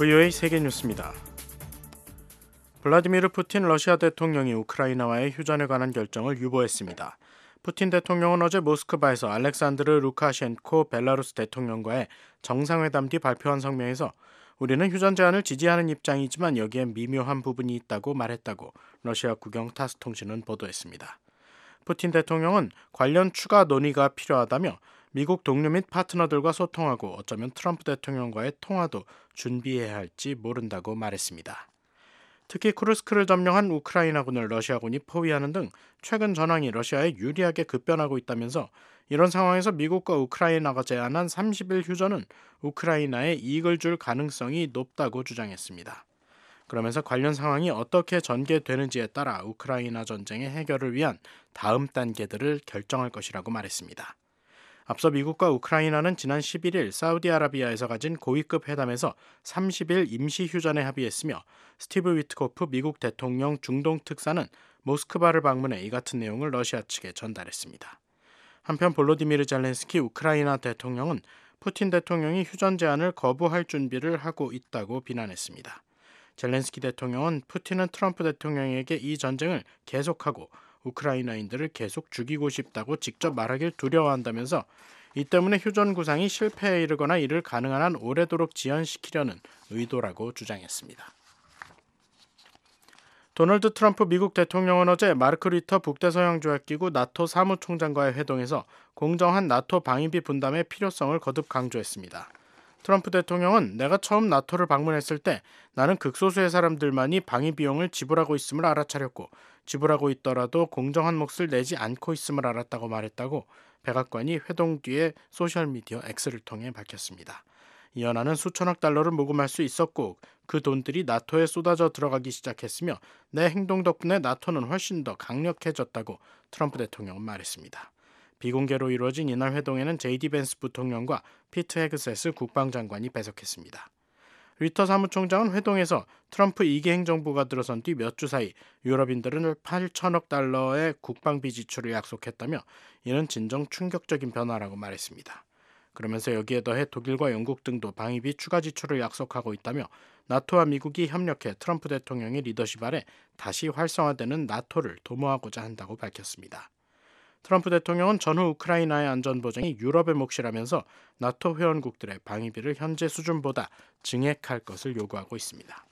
VOA 세계뉴스입니다. 블라디미르 푸틴 러시아 대통령이 우크라이나와의 휴전에 관한 결정을 유보했습니다. 푸틴 대통령은 어제 모스크바에서 알렉산드르 루카셴코 벨라루스 대통령과의 정상회담 뒤 발표한 성명에서 우리는 휴전 제안을 지지하는 입장이지만 여기에 미묘한 부분이 있다고 말했다고 러시아 국영 타스 통신은 보도했습니다. 푸틴 대통령은 관련 추가 논의가 필요하다며 미국 동료 및 파트너들과 소통하고 어쩌면 트럼프 대통령과의 통화도 준비해야 할지 모른다고 말했습니다. 특히 쿠르스크를 점령한 우크라이나군을 러시아군이 포위하는 등 최근 전황이 러시아에 유리하게 급변하고 있다면서 이런 상황에서 미국과 우크라이나가 제안한 30일 휴전은 우크라이나에 이익을 줄 가능성이 높다고 주장했습니다. 그러면서 관련 상황이 어떻게 전개되는지에 따라 우크라이나 전쟁의 해결을 위한 다음 단계들을 결정할 것이라고 말했습니다. 앞서 미국과 우크라이나는 지난 11일 사우디아라비아에서 가진 고위급 회담에서 30일 임시 휴전에 합의했으며 스티브 위트코프 미국 대통령 중동 특사는 모스크바를 방문해 이 같은 내용을 러시아 측에 전달했습니다. 한편 볼로디미르 젤렌스키 우크라이나 대통령은 푸틴 대통령이 휴전 제안을 거부할 준비를 하고 있다고 비난했습니다. 젤렌스키 대통령은 푸틴은 트럼프 대통령에게 이 전쟁을 계속하고 우크라이나인들을 계속 죽이고 싶다고 직접 말하길 두려워한다면서 이 때문에 휴전 구상이 실패에 이르거나 이를 가능한 한 오래도록 지연시키려는 의도라고 주장했습니다. 도널드 트럼프 미국 대통령은 어제 마르크 리터 북대서양조약기구 나토 사무총장과의 회동에서 공정한 나토 방위비 분담의 필요성을 거듭 강조했습니다. 트럼프 대통령은 내가 처음 나토를 방문했을 때 나는 극소수의 사람들만이 방위 비용을 지불하고 있음을 알아차렸고 지불하고 있더라도 공정한 몫을 내지 않고 있음을 알았다고 말했다고 백악관이 회동 뒤에 소셜미디어 X를 통해 밝혔습니다. 이 연한은 수천억 달러를 모금할 수 있었고 그 돈들이 나토에 쏟아져 들어가기 시작했으며 내 행동 덕분에 나토는 훨씬 더 강력해졌다고 트럼프 대통령은 말했습니다. 비공개로 이루어진 이날 회동에는 제이디 벤스 부통령과 피트 헤그세스 국방장관이 배석했습니다. 리터 사무총장은 회동에서 트럼프 2기 행정부가 들어선 뒤 몇 주 사이 유럽인들은 8천억 달러의 국방비 지출을 약속했다며 이는 진정 충격적인 변화라고 말했습니다. 그러면서 여기에 더해 독일과 영국 등도 방위비 추가 지출을 약속하고 있다며 나토와 미국이 협력해 트럼프 대통령의 리더십 아래 다시 활성화되는 나토를 도모하고자 한다고 밝혔습니다. 트럼프 대통령은 전후 우크라이나의 안전보장이 유럽의 몫이라면서 나토 회원국들의 방위비를 현재 수준보다 증액할 것을 요구하고 있습니다.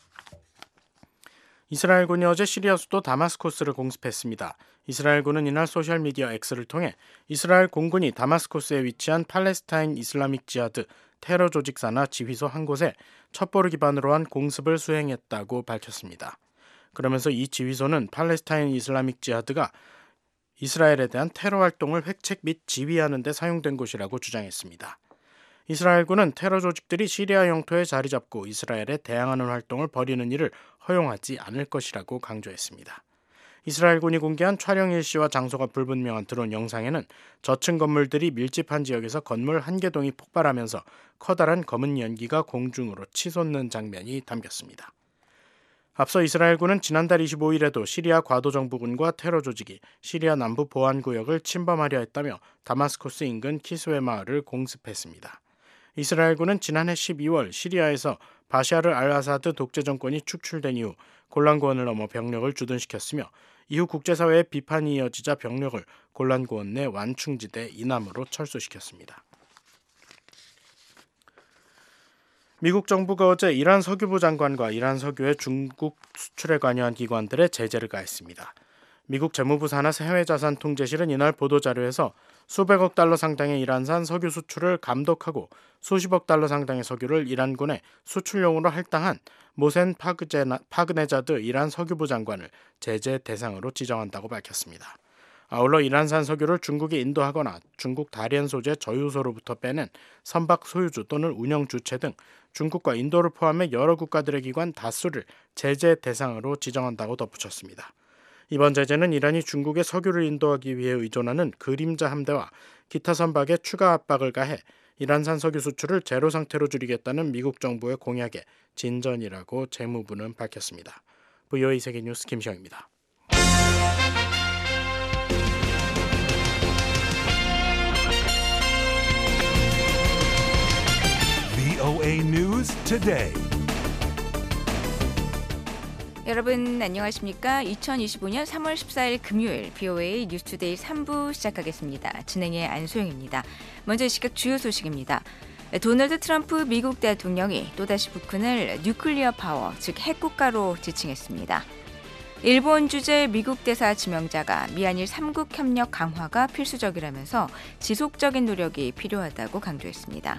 이스라엘군이 어제 시리아 수도 다마스코스를 공습했습니다. 이스라엘군은 이날 소셜미디어 X를 통해 이스라엘 공군이 다마스코스에 위치한 팔레스타인 이슬라믹 지하드 테러 조직 산하 지휘소 한 곳에 첩보를 기반으로 한 공습을 수행했다고 밝혔습니다. 그러면서 이 지휘소는 팔레스타인 이슬라믹 지하드가 이스라엘에 대한 테러 활동을 획책 및 지휘하는 데 사용된 곳이라고 주장했습니다. 이스라엘군은 테러 조직들이 시리아 영토에 자리 잡고 이스라엘에 대항하는 활동을 벌이는 일을 허용하지 않을 것이라고 강조했습니다. 이스라엘군이 공개한 촬영 일시와 장소가 불분명한 드론 영상에는 저층 건물들이 밀집한 지역에서 건물 한 개 동이 폭발하면서 커다란 검은 연기가 공중으로 치솟는 장면이 담겼습니다. 앞서 이스라엘군은 지난달 25일에도 시리아 과도정부군과 테러 조직이 시리아 남부 보안구역을 침범하려 했다며 다마스코스 인근 키스웨 마을을 공습했습니다. 이스라엘군은 지난해 12월 시리아에서 바샤르 알아사드 독재 정권이 축출된 이후 골란고원을 넘어 병력을 주둔시켰으며 이후 국제사회의 비판이 이어지자 병력을 골란고원 내 완충지대 이남으로 철수시켰습니다. 미국 정부가 어제 이란 석유부 장관과 이란 석유의 중국 수출에 관여한 기관들의 제재를 가했습니다. 미국 재무부 산하 해외자산 통제실은 이날 보도자료에서 수백억 달러 상당의 이란산 석유 수출을 감독하고 수십억 달러 상당의 석유를 이란군에 수출용으로 할당한 모센 파그네자드 이란 석유부 장관을 제재 대상으로 지정한다고 밝혔습니다. 아울러 이란산 석유를 중국에 인도하거나 중국 다롄 소재 저유소로부터 빼낸 선박 소유주 또는 운영 주체 등 중국과 인도를 포함해 여러 국가들의 기관 다수를 제재 대상으로 지정한다고 덧붙였습니다. 이번 제재는 이란이 중국에 석유를 인도하기 위해 의존하는 그림자 함대와 기타 선박에 추가 압박을 가해 이란산 석유 수출을 제로 상태로 줄이겠다는 미국 정부의 공약의 진전이라고 재무부는 밝혔습니다. VOA 세계뉴스 김시영입니다. VOA News Today. 여러분 안녕하십니까? 2025년 3월 14일 금요일 BOA 뉴스투데이 3부 시작하겠습니다. 진행의 안소영입니다. 먼저 이 시각 주요 소식입니다. 도널드 트럼프 미국 대통령이 또다시 북한을 뉴클리어 파워, 즉 핵국가로 지칭했습니다. 일본 주재 미국 대사 지명자가 미한일 3국 협력 강화가 필수적이라면서 지속적인 노력이 필요하다고 강조했습니다.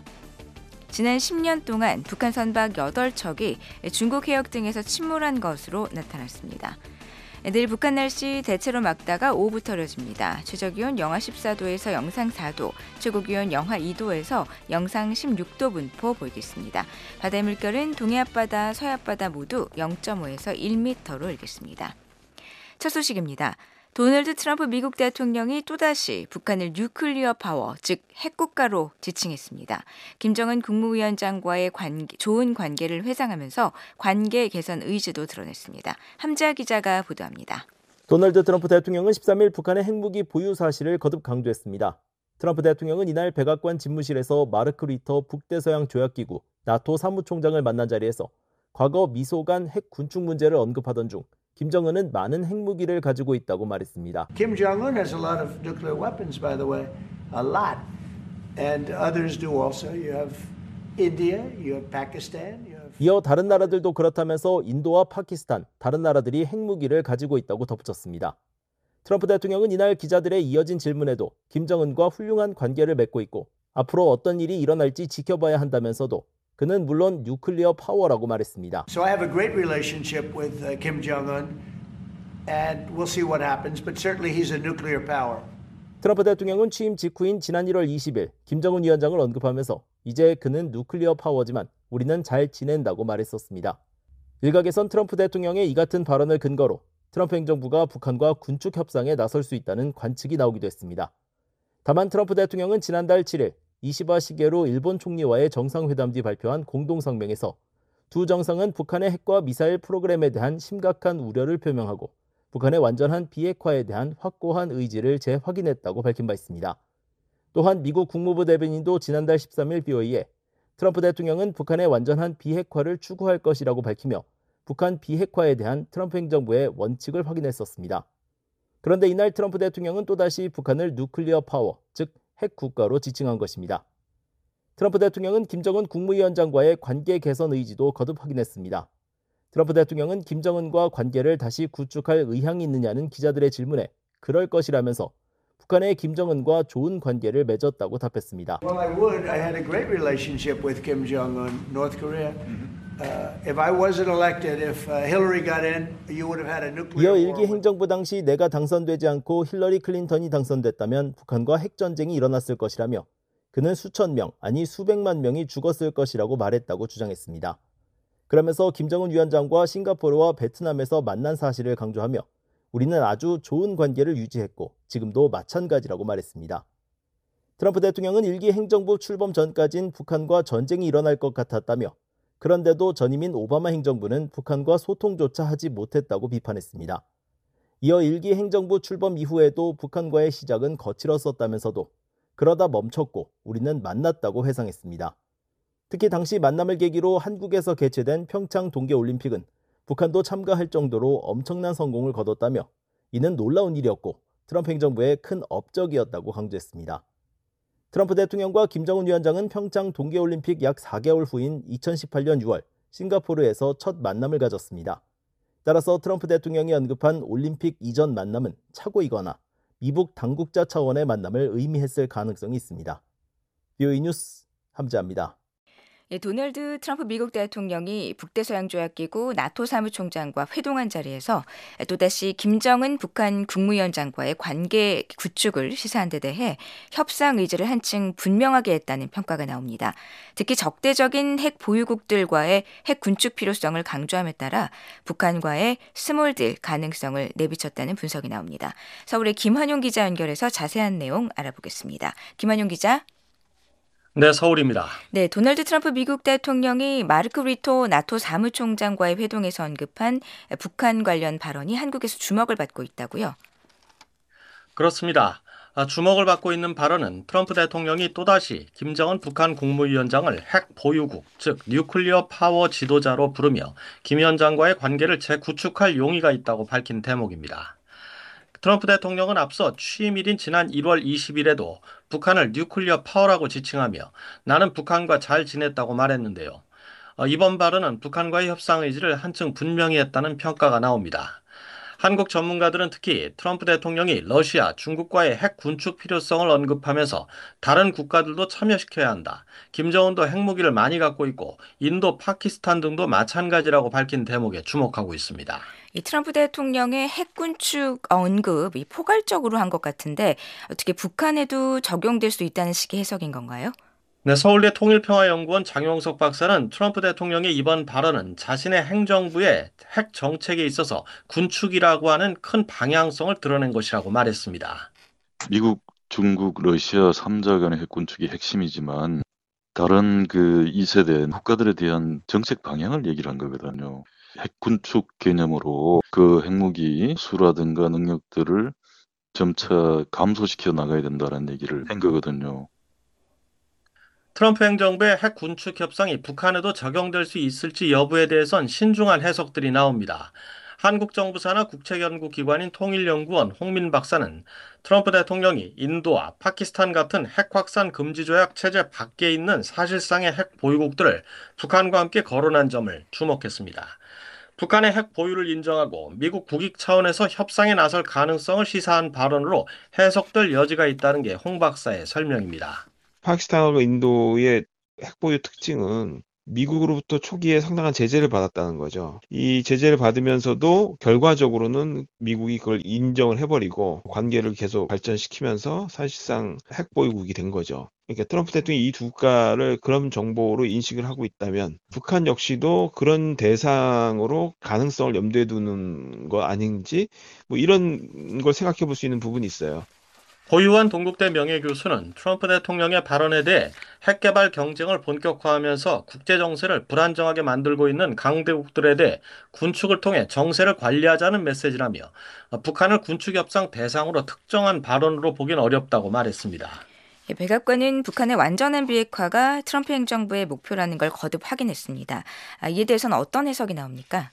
지난 10년 동안 북한 선박 8척이 중국 해역 등에서 침몰한 것으로 나타났습니다. 내일 북한 날씨 대체로 맑다가 오후부터 흐려집니다. 최저기온 영하 14도에서 영상 4도, 최고기온 영하 2도에서 영상 16도 분포 보이겠습니다. 바다의 물결은 동해 앞바다, 서해 앞바다 모두 0.5에서 1m로 일겠습니다. 첫 소식입니다. 도널드 트럼프 미국 대통령이 또다시 북한을 뉴클리어 파워, 즉 핵국가로 지칭했습니다. 김정은 국무위원장과의 좋은 관계를 회상하면서 관계 개선 의지도 드러냈습니다. 함지아 기자가 보도합니다. 도널드 트럼프 대통령은 13일 북한의 핵무기 보유 사실을 거듭 강조했습니다. 트럼프 대통령은 이날 백악관 집무실에서 마르크 리터 북대서양 조약기구 나토 사무총장을 만난 자리에서 과거 미소 간 핵 군축 문제를 언급하던 중 김정은은 많은 핵무기를 가지고 있다고 말했습니다. Kim Jong-un has a lot of nuclear weapons, by the way, a lot, and others do also. You have India, you have Pakistan, you have. 이어 다른 나라들도 그렇다면서 인도와 파키스탄, 다른 나라들이 핵무기를 가지고 있다고 덧붙였습니다. 트럼프 대통령은 이날 기자들의 이어진 질문에도 김정은과 훌륭한 관계를 맺고 있고 앞으로 어떤 일이 일어날지 지켜봐야 한다면서도 그는 물론 뉴클리어 파워라고 말했습니다. So I have a great relationship with Kim Jong-un, and we'll see what happens, but certainly he's a nuclear power. 트럼프 대통령은 취임 직후인 지난 1월 20일 김정은 위원장을 언급하면서 이제 그는 뉴클리어 파워지만 우리는 잘 지낸다고 말했었습니다. 일각에선 트럼프 대통령의 이 같은 발언을 근거로 트럼프 행정부가 북한과 군축 협상에 나설 수 있다는 관측이 나오기도 했습니다. 다만 트럼프 대통령은 지난달 7일 이시바 시게루 일본 총리와의 정상회담 뒤 발표한 공동성명에서 두 정상은 북한의 핵과 미사일 프로그램에 대한 심각한 우려를 표명하고 북한의 완전한 비핵화에 대한 확고한 의지를 재확인했다고 밝힌 바 있습니다. 또한 미국 국무부 대변인도 지난달 13일 BOA에 트럼프 대통령은 북한의 완전한 비핵화를 추구할 것이라고 밝히며 북한 비핵화에 대한 트럼프 행정부의 원칙을 확인했었습니다. 그런데 이날 트럼프 대통령은 또다시 북한을 뉴클리어 파워, 즉 핵국가로 지칭한 것입니다. 트럼프 대통령은 김정은 국무위원장과의 관계 개선 의지도 거듭 확인했습니다. 트럼프 대통령은 김정은과 관계를 다시 구축할 의향이 있느냐는 기자들의 질문에 그럴 것이라면서 북한의 김정은과 좋은 관계를 맺었다고 답했습니다. Well, I would. I had a great relationship with Kim Jong-un, North Korea. If I wasn't elected, if Hillary got in, you would have had a nuclear 이어 war. 일기 행정부 당시 내가 당선되지 않고 힐러리 클린턴이 당선됐다면 북한과 핵전쟁이 일어났을 것이라며 그는 수천 명, 아니 수백만 명이 죽었을 것이라고 말했다고 주장했습니다. 그러면서 김정은 위원장과 싱가포르와 베트남에서 만난 사실을 강조하며 우리는 아주 좋은 관계를 유지했고 지금도 마찬가지라고 말했습니다. 트럼프 대통령은 일기 행정부 출범 전까진 북한과 전쟁이 일어날 것 같았다며 그런데도 전임인 오바마 행정부는 북한과 소통조차 하지 못했다고 비판했습니다. 이어 일기 행정부 출범 이후에도 북한과의 시작은 거칠었었다면서도 그러다 멈췄고 우리는 만났다고 회상했습니다. 특히 당시 만남을 계기로 한국에서 개최된 평창 동계올림픽은 북한도 참가할 정도로 엄청난 성공을 거뒀다며 이는 놀라운 일이었고 트럼프 행정부의 큰 업적이었다고 강조했습니다. 트럼프 대통령과 김정은 위원장은 평창 동계올림픽 약 4개월 후인 2018년 6월 싱가포르에서 첫 만남을 가졌습니다. 따라서 트럼프 대통령이 언급한 올림픽 이전 만남은 착오이거나 미북 당국자 차원의 만남을 의미했을 가능성이 있습니다. BOA 뉴스 함지아입니다. 도널드 트럼프 미국 대통령이 북대서양조약기구 나토 사무총장과 회동한 자리에서 또다시 김정은 북한 국무위원장과의 관계 구축을 시사한 데 대해 협상 의지를 한층 분명하게 했다는 평가가 나옵니다. 특히 적대적인 핵 보유국들과의 핵 군축 필요성을 강조함에 따라 북한과의 스몰딜 가능성을 내비쳤다는 분석이 나옵니다. 서울의 김환용 기자 연결해서 자세한 내용 알아보겠습니다. 김환용 기자. 네, 서울입니다. 네, 도널드 트럼프 미국 대통령이 마르크 리토 나토 사무총장과의 회동에서 언급한 북한 관련 발언이 한국에서 주목을 받고 있다고요? 그렇습니다. 주목을 받고 있는 발언은 트럼프 대통령이 또다시 김정은 북한 국무위원장을 핵 보유국, 즉 뉴클리어 파워 지도자로 부르며 김 위원장과의 관계를 재구축할 용의가 있다고 밝힌 대목입니다. 트럼프 대통령은 앞서 취임일인 지난 1월 20일에도 북한을 뉴클리어 파워라고 지칭하며 나는 북한과 잘 지냈다고 말했는데요. 이번 발언은 북한과의 협상 의지를 한층 분명히 했다는 평가가 나옵니다. 한국 전문가들은 특히 트럼프 대통령이 러시아, 중국과의 핵 군축 필요성을 언급하면서 다른 국가들도 참여시켜야 한다. 김정은도 핵무기를 많이 갖고 있고 인도, 파키스탄 등도 마찬가지라고 밝힌 대목에 주목하고 있습니다. 이 트럼프 대통령의 핵군축 언급이 포괄적으로 한 것 같은데 어떻게 북한에도 적용될 수 있다는 식의 해석인 건가요? 네, 서울대 통일평화연구원 장용석 박사는 트럼프 대통령의 이번 발언은 자신의 행정부의 핵 정책에 있어서 군축이라고 하는 큰 방향성을 드러낸 것이라고 말했습니다. 미국, 중국, 러시아 3자 간의 핵군축이 핵심이지만 다른 그 2세대 국가들에 대한 정책 방향을 얘기를 한 거거든요. 핵군축 개념으로 그 핵무기 수라든가 능력들을 점차 감소시켜 나가야 된다는 얘기를 한 거거든요. 트럼프 행정부의 핵 군축 협상이 북한에도 적용될 수 있을지 여부에 대해선 신중한 해석들이 나옵니다. 한국 정부 산하 국책연구기관인 통일연구원 홍민 박사는 트럼프 대통령이 인도와 파키스탄 같은 핵 확산 금지 조약 체제 밖에 있는 사실상의 핵 보유국들을 북한과 함께 거론한 점을 주목했습니다. 북한의 핵 보유를 인정하고 미국 국익 차원에서 협상에 나설 가능성을 시사한 발언으로 해석될 여지가 있다는 게 홍 박사의 설명입니다. 파키스탄하고 인도의 핵보유 특징은 미국으로부터 초기에 상당한 제재를 받았다는 거죠. 이 제재를 받으면서도 결과적으로는 미국이 그걸 인정을 해버리고 관계를 계속 발전시키면서 사실상 핵보유국이 된 거죠. 그러니까 트럼프 대통령이 이 두 국가를 그런 정보로 인식을 하고 있다면 북한 역시도 그런 대상으로 가능성을 염두에 두는 거 아닌지 뭐 이런 걸 생각해 볼 수 있는 부분이 있어요. 고유한 동국대 명예교수는 트럼프 대통령의 발언에 대해 핵개발 경쟁을 본격화하면서 국제 정세를 불안정하게 만들고 있는 강대국들에 대해 군축을 통해 정세를 관리하자는 메시지라며 북한을 군축협상 대상으로 특정한 발언으로 보긴 어렵다고 말했습니다. 백악관은 북한의 완전한 비핵화가 트럼프 행정부의 목표라는 걸 거듭 확인했습니다. 이에 대해서는 어떤 해석이 나옵니까?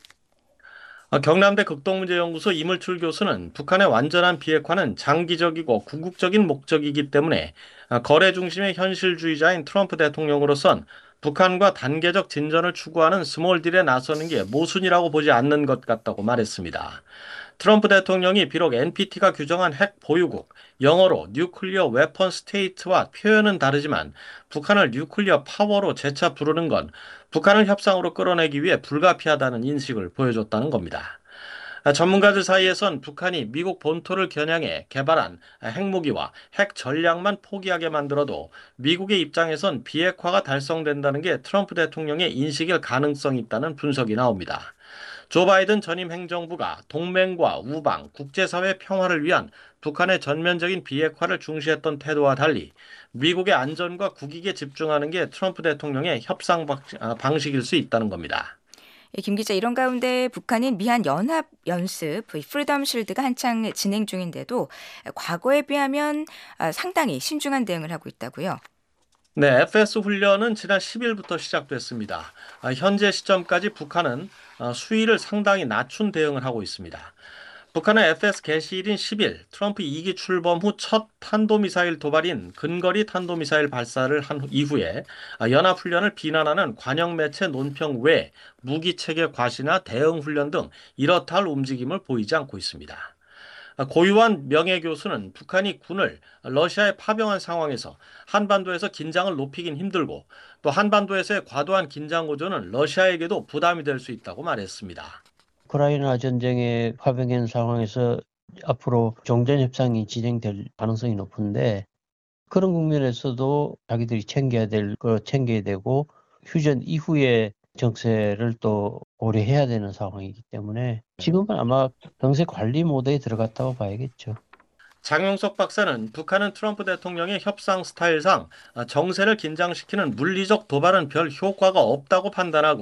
경남대 극동문제연구소 이물출 교수는 북한의 완전한 비핵화는 장기적이고 궁극적인 목적이기 때문에 거래 중심의 현실주의자인 트럼프 대통령으로선 북한과 단계적 진전을 추구하는 스몰 딜에 나서는 게 모순이라고 보지 않는 것 같다고 말했습니다. 트럼프 대통령이 비록 NPT가 규정한 핵 보유국, 영어로 뉴클리어 웨펀 스테이트와 표현은 다르지만 북한을 뉴클리어 파워로 재차 부르는 건 북한을 협상으로 끌어내기 위해 불가피하다는 인식을 보여줬다는 겁니다. 전문가들 사이에선 북한이 미국 본토를 겨냥해 개발한 핵무기와 핵 전략만 포기하게 만들어도 미국의 입장에선 비핵화가 달성된다는 게 트럼프 대통령의 인식일 가능성이 있다는 분석이 나옵니다. 조 바이든 전임 행정부가 동맹과 우방, 국제사회 평화를 위한 북한의 전면적인 비핵화를 중시했던 태도와 달리 미국의 안전과 국익에 집중하는 게 트럼프 대통령의 협상 방식일 수 있다는 겁니다. 김 기자, 이런 가운데 북한인 미한 연합 연습 프리덤 쉴드가 한창 진행 중인데도 과거에 비하면 상당히 신중한 대응을 하고 있다고요. 네, FS 훈련은 지난 10일부터 시작됐습니다. 현재 시점까지 북한은 수위를 상당히 낮춘 대응을 하고 있습니다. 북한은 FS 개시일인 10일 트럼프 2기 출범 후 첫 탄도미사일 도발인 근거리 탄도미사일 발사를 한 이후에 연합훈련을 비난하는 관영 매체 논평 외 무기체계 과시나 대응훈련 등 이렇다 할 움직임을 보이지 않고 있습니다. 고유한 명예교수는 북한이 군을 러시아에 파병한 상황에서 한반도에서 긴장을 높이긴 힘들고 또 한반도에서의 과도한 긴장 고조는 러시아에게도 부담이 될 수 있다고 말했습니다. 우크라이나 전쟁에 파병한 상황에서 앞으로 종전협상이 진행될 가능성이 높은데 그런 국면에서도 자기들이 챙겨야 될 거 챙겨야 되고 휴전 이후에 정세를 또 오래 해야 되는 상황이기 때문에 지금은 아마 정세 관리 모드에 들어갔다고 봐야겠죠. 장용석 박사는 북한은 트럼프 대통령의 협상 스타일상 정세를 긴장시키는 물리적 도발은 별 효과가 없다고 판단하고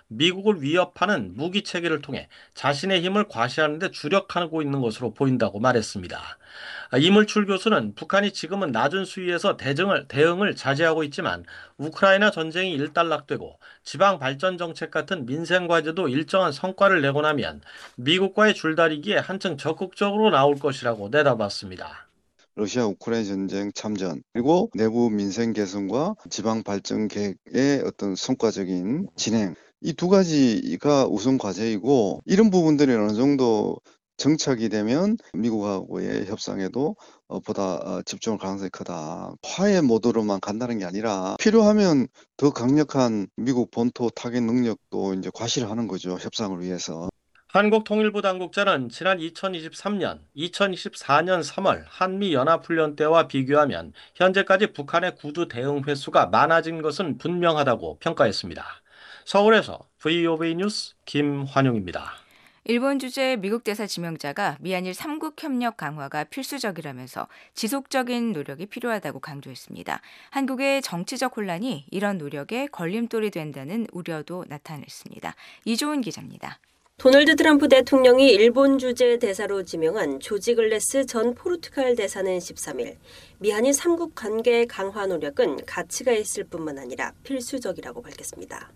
미국을 위협하는 무기 체계를 통해 자신의 힘을 과시하는 데 주력하고 있는 것으로 보인다고 말했습니다. 이물출 교수는 북한이 지금은 낮은 수위에서 대응을 자제하고 있지만 우크라이나 전쟁이 일단락되고 지방 발전 정책 같은 민생 과제도 일정한 성과를 내고 나면 미국과의 줄다리기에 한층 적극적으로 나올 것이라고 내다봤습니다. 러시아 우크라이나 전쟁 참전, 그리고 내부 민생 개선과 지방 발전 계획의 어떤 성과적인 진행, 이 두 가지가 우선 과제이고, 이런 부분들이 어느 정도 정착이 되면 미국하고의 협상에도 보다 집중할 가능성이 크다. 화해 모드로만 간다는 게 아니라 필요하면 더 강력한 미국 본토 타격 능력도 이제 과시를 하는 거죠, 협상을 위해서. 한국통일부 당국자는 지난 2023년, 2024년 3월 한미연합훈련 때와 비교하면 현재까지 북한의 구두 대응 횟수가 많아진 것은 분명하다고 평가했습니다. 서울에서 VOV 뉴스 김환용입니다. 일본 주재 미국 대사 지명자가 미한일 3국 협력 강화가 필수적이라면서 지속적인 노력이 필요하다고 강조했습니다. 한국의 정치적 혼란이 이런 노력에 걸림돌이 된다는 우려도 나타냈습니다. 이조은 기자입니다. 도널드 트럼프 대통령이 일본 주재 대사로 지명한 조지 글래스 전 포르투갈 대사는 13일 미한일 3국 관계 강화 노력은 가치가 있을 뿐만 아니라 필수적이라고 밝혔습니다.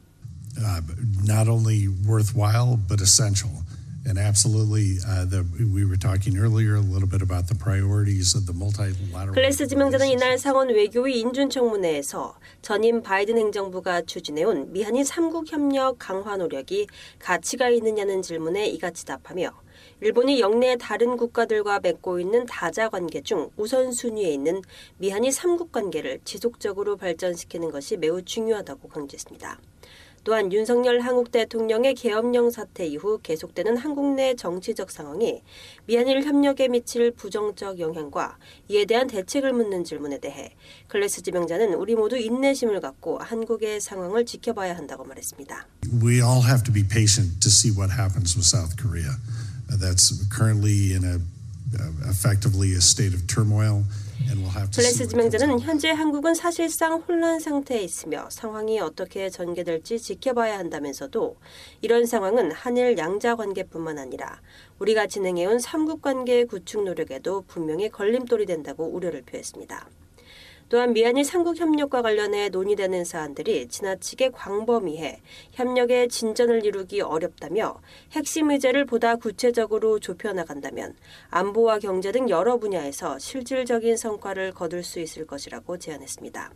Not only worthwhile but essential. And absolutely, we were talking earlier a little bit about the priorities of the multilateral. 글래스 지명자는 이날 상원 외교위 인준청문회에서 전임 바이든 행정부가 추진해온 미한일 3국 협력 강화 노력이 가치가 있느냐는 질문에 이같이 답하며 일본이 영내 다른 국가들과 맺고 있는 다자 관계 중 우선순위에 있는 미한일 3국 관계를 지속적으로 발전시키는 것이 매우 중요하다고 강조했습니다. 또한 윤석열 한국 대통령의 계엄령 사태 이후 계속되는 한국 내 정치적 상황이 미한일 협력에 미칠 부정적 영향과 이에 대한 대책을 묻는 질문에 대해 글래스 지명자는 우리 모두 인내심을 갖고 한국의 상황을 지켜봐야 한다고 말했습니다. We all have to be patient to see what happens with South Korea. That's currently in effectively a state of turmoil. 글래스 지명자는 현재 한국은 사실상 혼란 상태에 있으며 상황이 어떻게 전개될지 지켜봐야 한다면서도 이런 상황은 한일 양자 관계뿐만 아니라 우리가 진행해온 3국 관계 구축 노력에도 분명히 걸림돌이 된다고 우려를 표했습니다. 또한 미한일 3국 협력과 관련해 논의되는 사안들이 지나치게 광범위해 협력의 진전을 이루기 어렵다며 핵심 의제를 보다 구체적으로 좁혀나간다면 안보와 경제 등 여러 분야에서 실질적인 성과를 거둘 수 있을 것이라고 제안했습니다.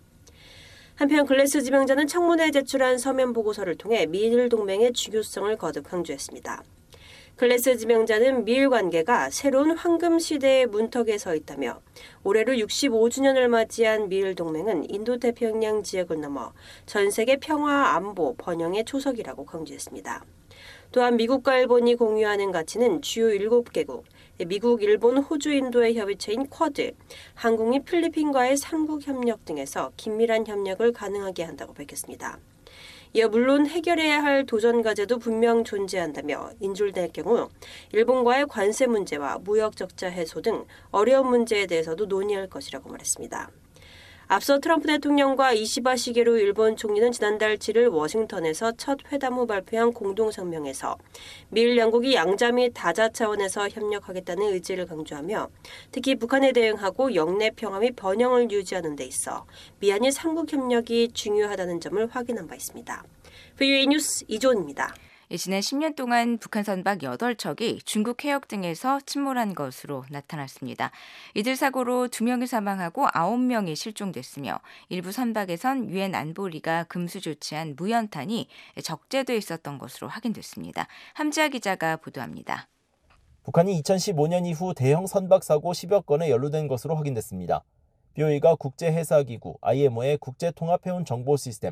한편 글래스 지명자는 청문회에 제출한 서면 보고서를 통해 미일 동맹의 중요성을 거듭 강조했습니다. 글래스 지명자는 미일 관계가 새로운 황금 시대의 문턱에 서 있다며 올해로 65주년을 맞이한 미일 동맹은 인도태평양 지역을 넘어 전 세계 평화, 안보, 번영의 초석이라고 강조했습니다. 또한 미국과 일본이 공유하는 가치는 주요 7개국, 미국, 일본, 호주, 인도의 협의체인 쿼드, 한국이 필리핀과의 3국 협력 등에서 긴밀한 협력을 가능하게 한다고 밝혔습니다. 이어 물론 해결해야 할 도전 과제도 분명 존재한다며 인줄될 경우 일본과의 관세 문제와 무역 적자 해소 등 어려운 문제에 대해서도 논의할 것이라고 말했습니다. 앞서 트럼프 대통령과 이시바 시게루 일본 총리는 지난달 7일 워싱턴에서 첫 회담 후 발표한 공동성명에서 미일 양국이 양자 및 다자 차원에서 협력하겠다는 의지를 강조하며 특히 북한에 대응하고 영내 평화 및 번영을 유지하는 데 있어 미한일 3국 협력이 중요하다는 점을 확인한 바 있습니다. VOA 뉴스 이조은입니다. 지난 10년 동안 북한 선박 8척이 중국 해역 등에서 침몰한 것으로 나타났습니다. 이들 사고로 2명이 사망하고 9명이 실종됐으며 일부 선박에선 유엔 안보리가 금수 조치한 무연탄이 적재돼 있었던 것으로 확인됐습니다. 함지아 기자가 보도합니다. 북한이 2015년 이후 대형 선박 사고 10여 건에 연루된 것으로 확인됐습니다. BOE가 국제해사기구 IMO의 국제통합해운 정보 시스템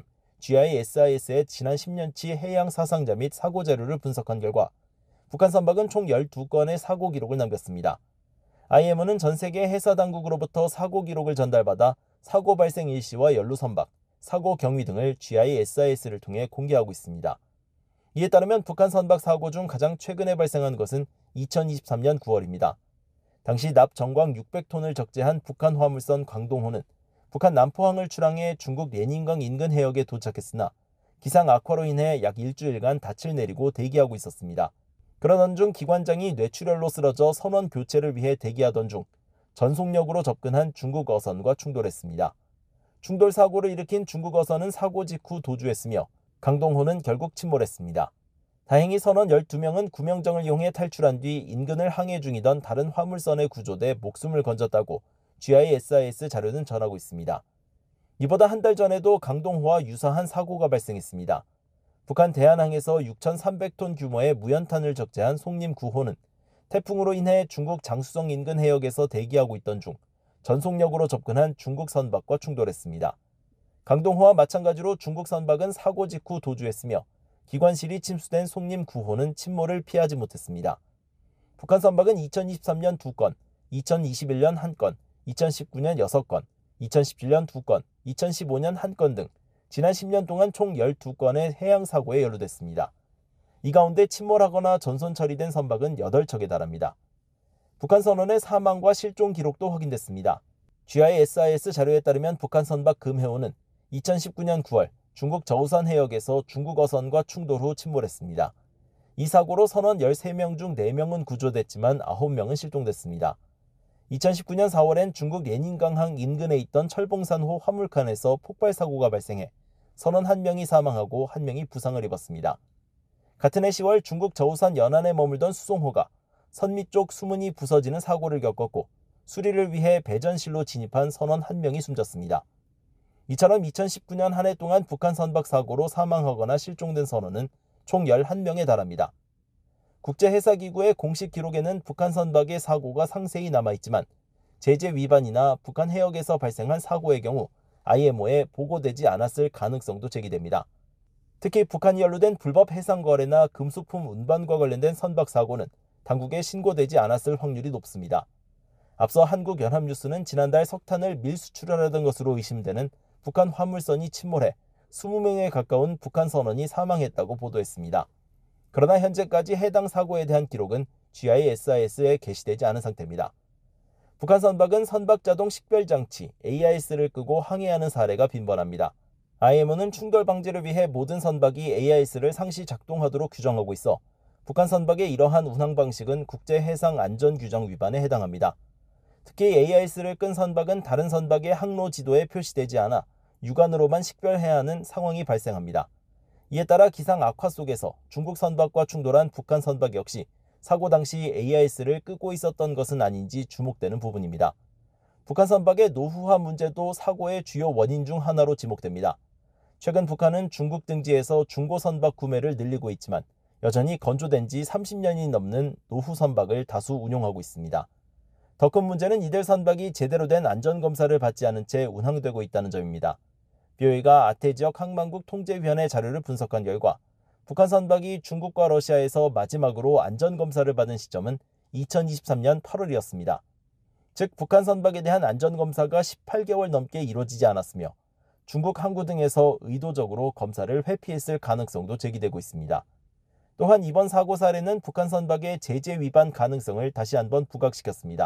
GISIS의 지난 10년치 해양 사상자 및 사고 자료를 분석한 결과 북한 선박은 총 12건의 사고 기록을 남겼습니다. IMO는 전 세계 해사 당국으로부터 사고 기록을 전달받아 사고 발생 일시와 연루 선박, 사고 경위 등을 GISIS를 통해 공개하고 있습니다. 이에 따르면 북한 선박 사고 중 가장 최근에 발생한 것은 2023년 9월입니다. 당시 납 정광 600톤을 적재한 북한 화물선 광동호는 북한 남포항을 출항해 중국 예닌강 인근 해역에 도착했으나 기상 악화로 인해 약 일주일간 닻을 내리고 대기하고 있었습니다. 그러던 중 기관장이 뇌출혈로 쓰러져 선원 교체를 위해 대기하던 중 전속력으로 접근한 중국 어선과 충돌했습니다. 충돌 사고를 일으킨 중국 어선은 사고 직후 도주했으며 강동호는 결국 침몰했습니다. 다행히 선원 12명은 구명정을 이용해 탈출한 뒤 인근을 항해 중이던 다른 화물선에 구조돼 목숨을 건졌다고 GISIS 자료는 전하고 있습니다. 이보다 한 달 전에도 강동호와 유사한 사고가 발생했습니다. 북한 대한항에서 6,300톤 규모의 무연탄을 적재한 송림 9호는 태풍으로 인해 중국 장쑤성 인근 해역에서 대기하고 있던 중 전속력으로 접근한 중국 선박과 충돌했습니다. 강동호와 마찬가지로 중국 선박은 사고 직후 도주했으며 기관실이 침수된 송림 9호는 침몰을 피하지 못했습니다. 북한 선박은 2023년 2건, 2021년 1건, 2019년 6건, 2017년 2건, 2015년 1건 등 지난 10년 동안 총 12건의 해양 사고에 연루됐습니다. 이 가운데 침몰하거나 전손 처리된 선박은 8척에 달합니다. 북한 선원의 사망과 실종 기록도 확인됐습니다. GISIS 자료에 따르면 북한 선박 금해오는 2019년 9월 중국 저우산 해역에서 중국 어선과 충돌 후 침몰했습니다. 이 사고로 선원 13명 중 4명은 구조됐지만 9명은 실종됐습니다. 2019년 4월엔 중국 예닌강항 인근에 있던 철봉산호 화물칸에서 폭발 사고가 발생해 선원 1명이 사망하고 1명이 부상을 입었습니다. 같은 해 10월 중국 저우산 연안에 머물던 수송호가 선미 쪽 수문이 부서지는 사고를 겪었고 수리를 위해 배전실로 진입한 선원 1명이 숨졌습니다. 이처럼 2019년 한 해 동안 북한 선박 사고로 사망하거나 실종된 선원은 총 11명에 달합니다. 국제해사기구의 공식 기록에는 북한 선박의 사고가 상세히 남아있지만 제재 위반이나 북한 해역에서 발생한 사고의 경우 IMO에 보고되지 않았을 가능성도 제기됩니다. 특히 북한이 연루된 불법 해상 거래나 금수품 운반과 관련된 선박 사고는 당국에 신고되지 않았을 확률이 높습니다. 앞서 한국연합뉴스는 지난달 석탄을 밀수출하려던 것으로 의심되는 북한 화물선이 침몰해 20명에 가까운 북한 선원이 사망했다고 보도했습니다. 그러나 현재까지 해당 사고에 대한 기록은 GISIS에 게시되지 않은 상태입니다. 북한 선박은 선박자동 식별장치 AIS를 끄고 항해하는 사례가 빈번합니다. IMO는 충돌 방지를 위해 모든 선박이 AIS를 상시 작동하도록 규정하고 있어 북한 선박의 이러한 운항 방식은 국제해상안전규정 위반에 해당합니다. 특히 AIS를 끈 선박은 다른 선박의 항로 지도에 표시되지 않아 육안으로만 식별해야 하는 상황이 발생합니다. 이에 따라 기상 악화 속에서 중국 선박과 충돌한 북한 선박 역시 사고 당시 AIS를 끄고 있었던 것은 아닌지 주목되는 부분입니다. 북한 선박의 노후화 문제도 사고의 주요 원인 중 하나로 지목됩니다. 최근 북한은 중국 등지에서 중고 선박 구매를 늘리고 있지만 여전히 건조된 지 30년이 넘는 노후 선박을 다수 운용하고 있습니다. 더 큰 문제는 이들 선박이 제대로 된 안전검사를 받지 않은 채 운항되고 있다는 점입니다. BOA가 아태지역 항만국 통제위원회 자료를 분석한 결과 북한 선박이 중국과 러시아에서 마지막으로 안전검사를 받은 시점은 2023년 8월이었습니다. 즉 북한 선박에 대한 안전검사가 18개월 넘게 이루어지지 않았으며 중국 항구 등에서 의도적으로 검사를 회피했을 가능성도 제기되고 있습니다. 또한 이번 사고 사례는 북한 선박의 제재 위반 가능성을 다시 한번 부각시켰습니다.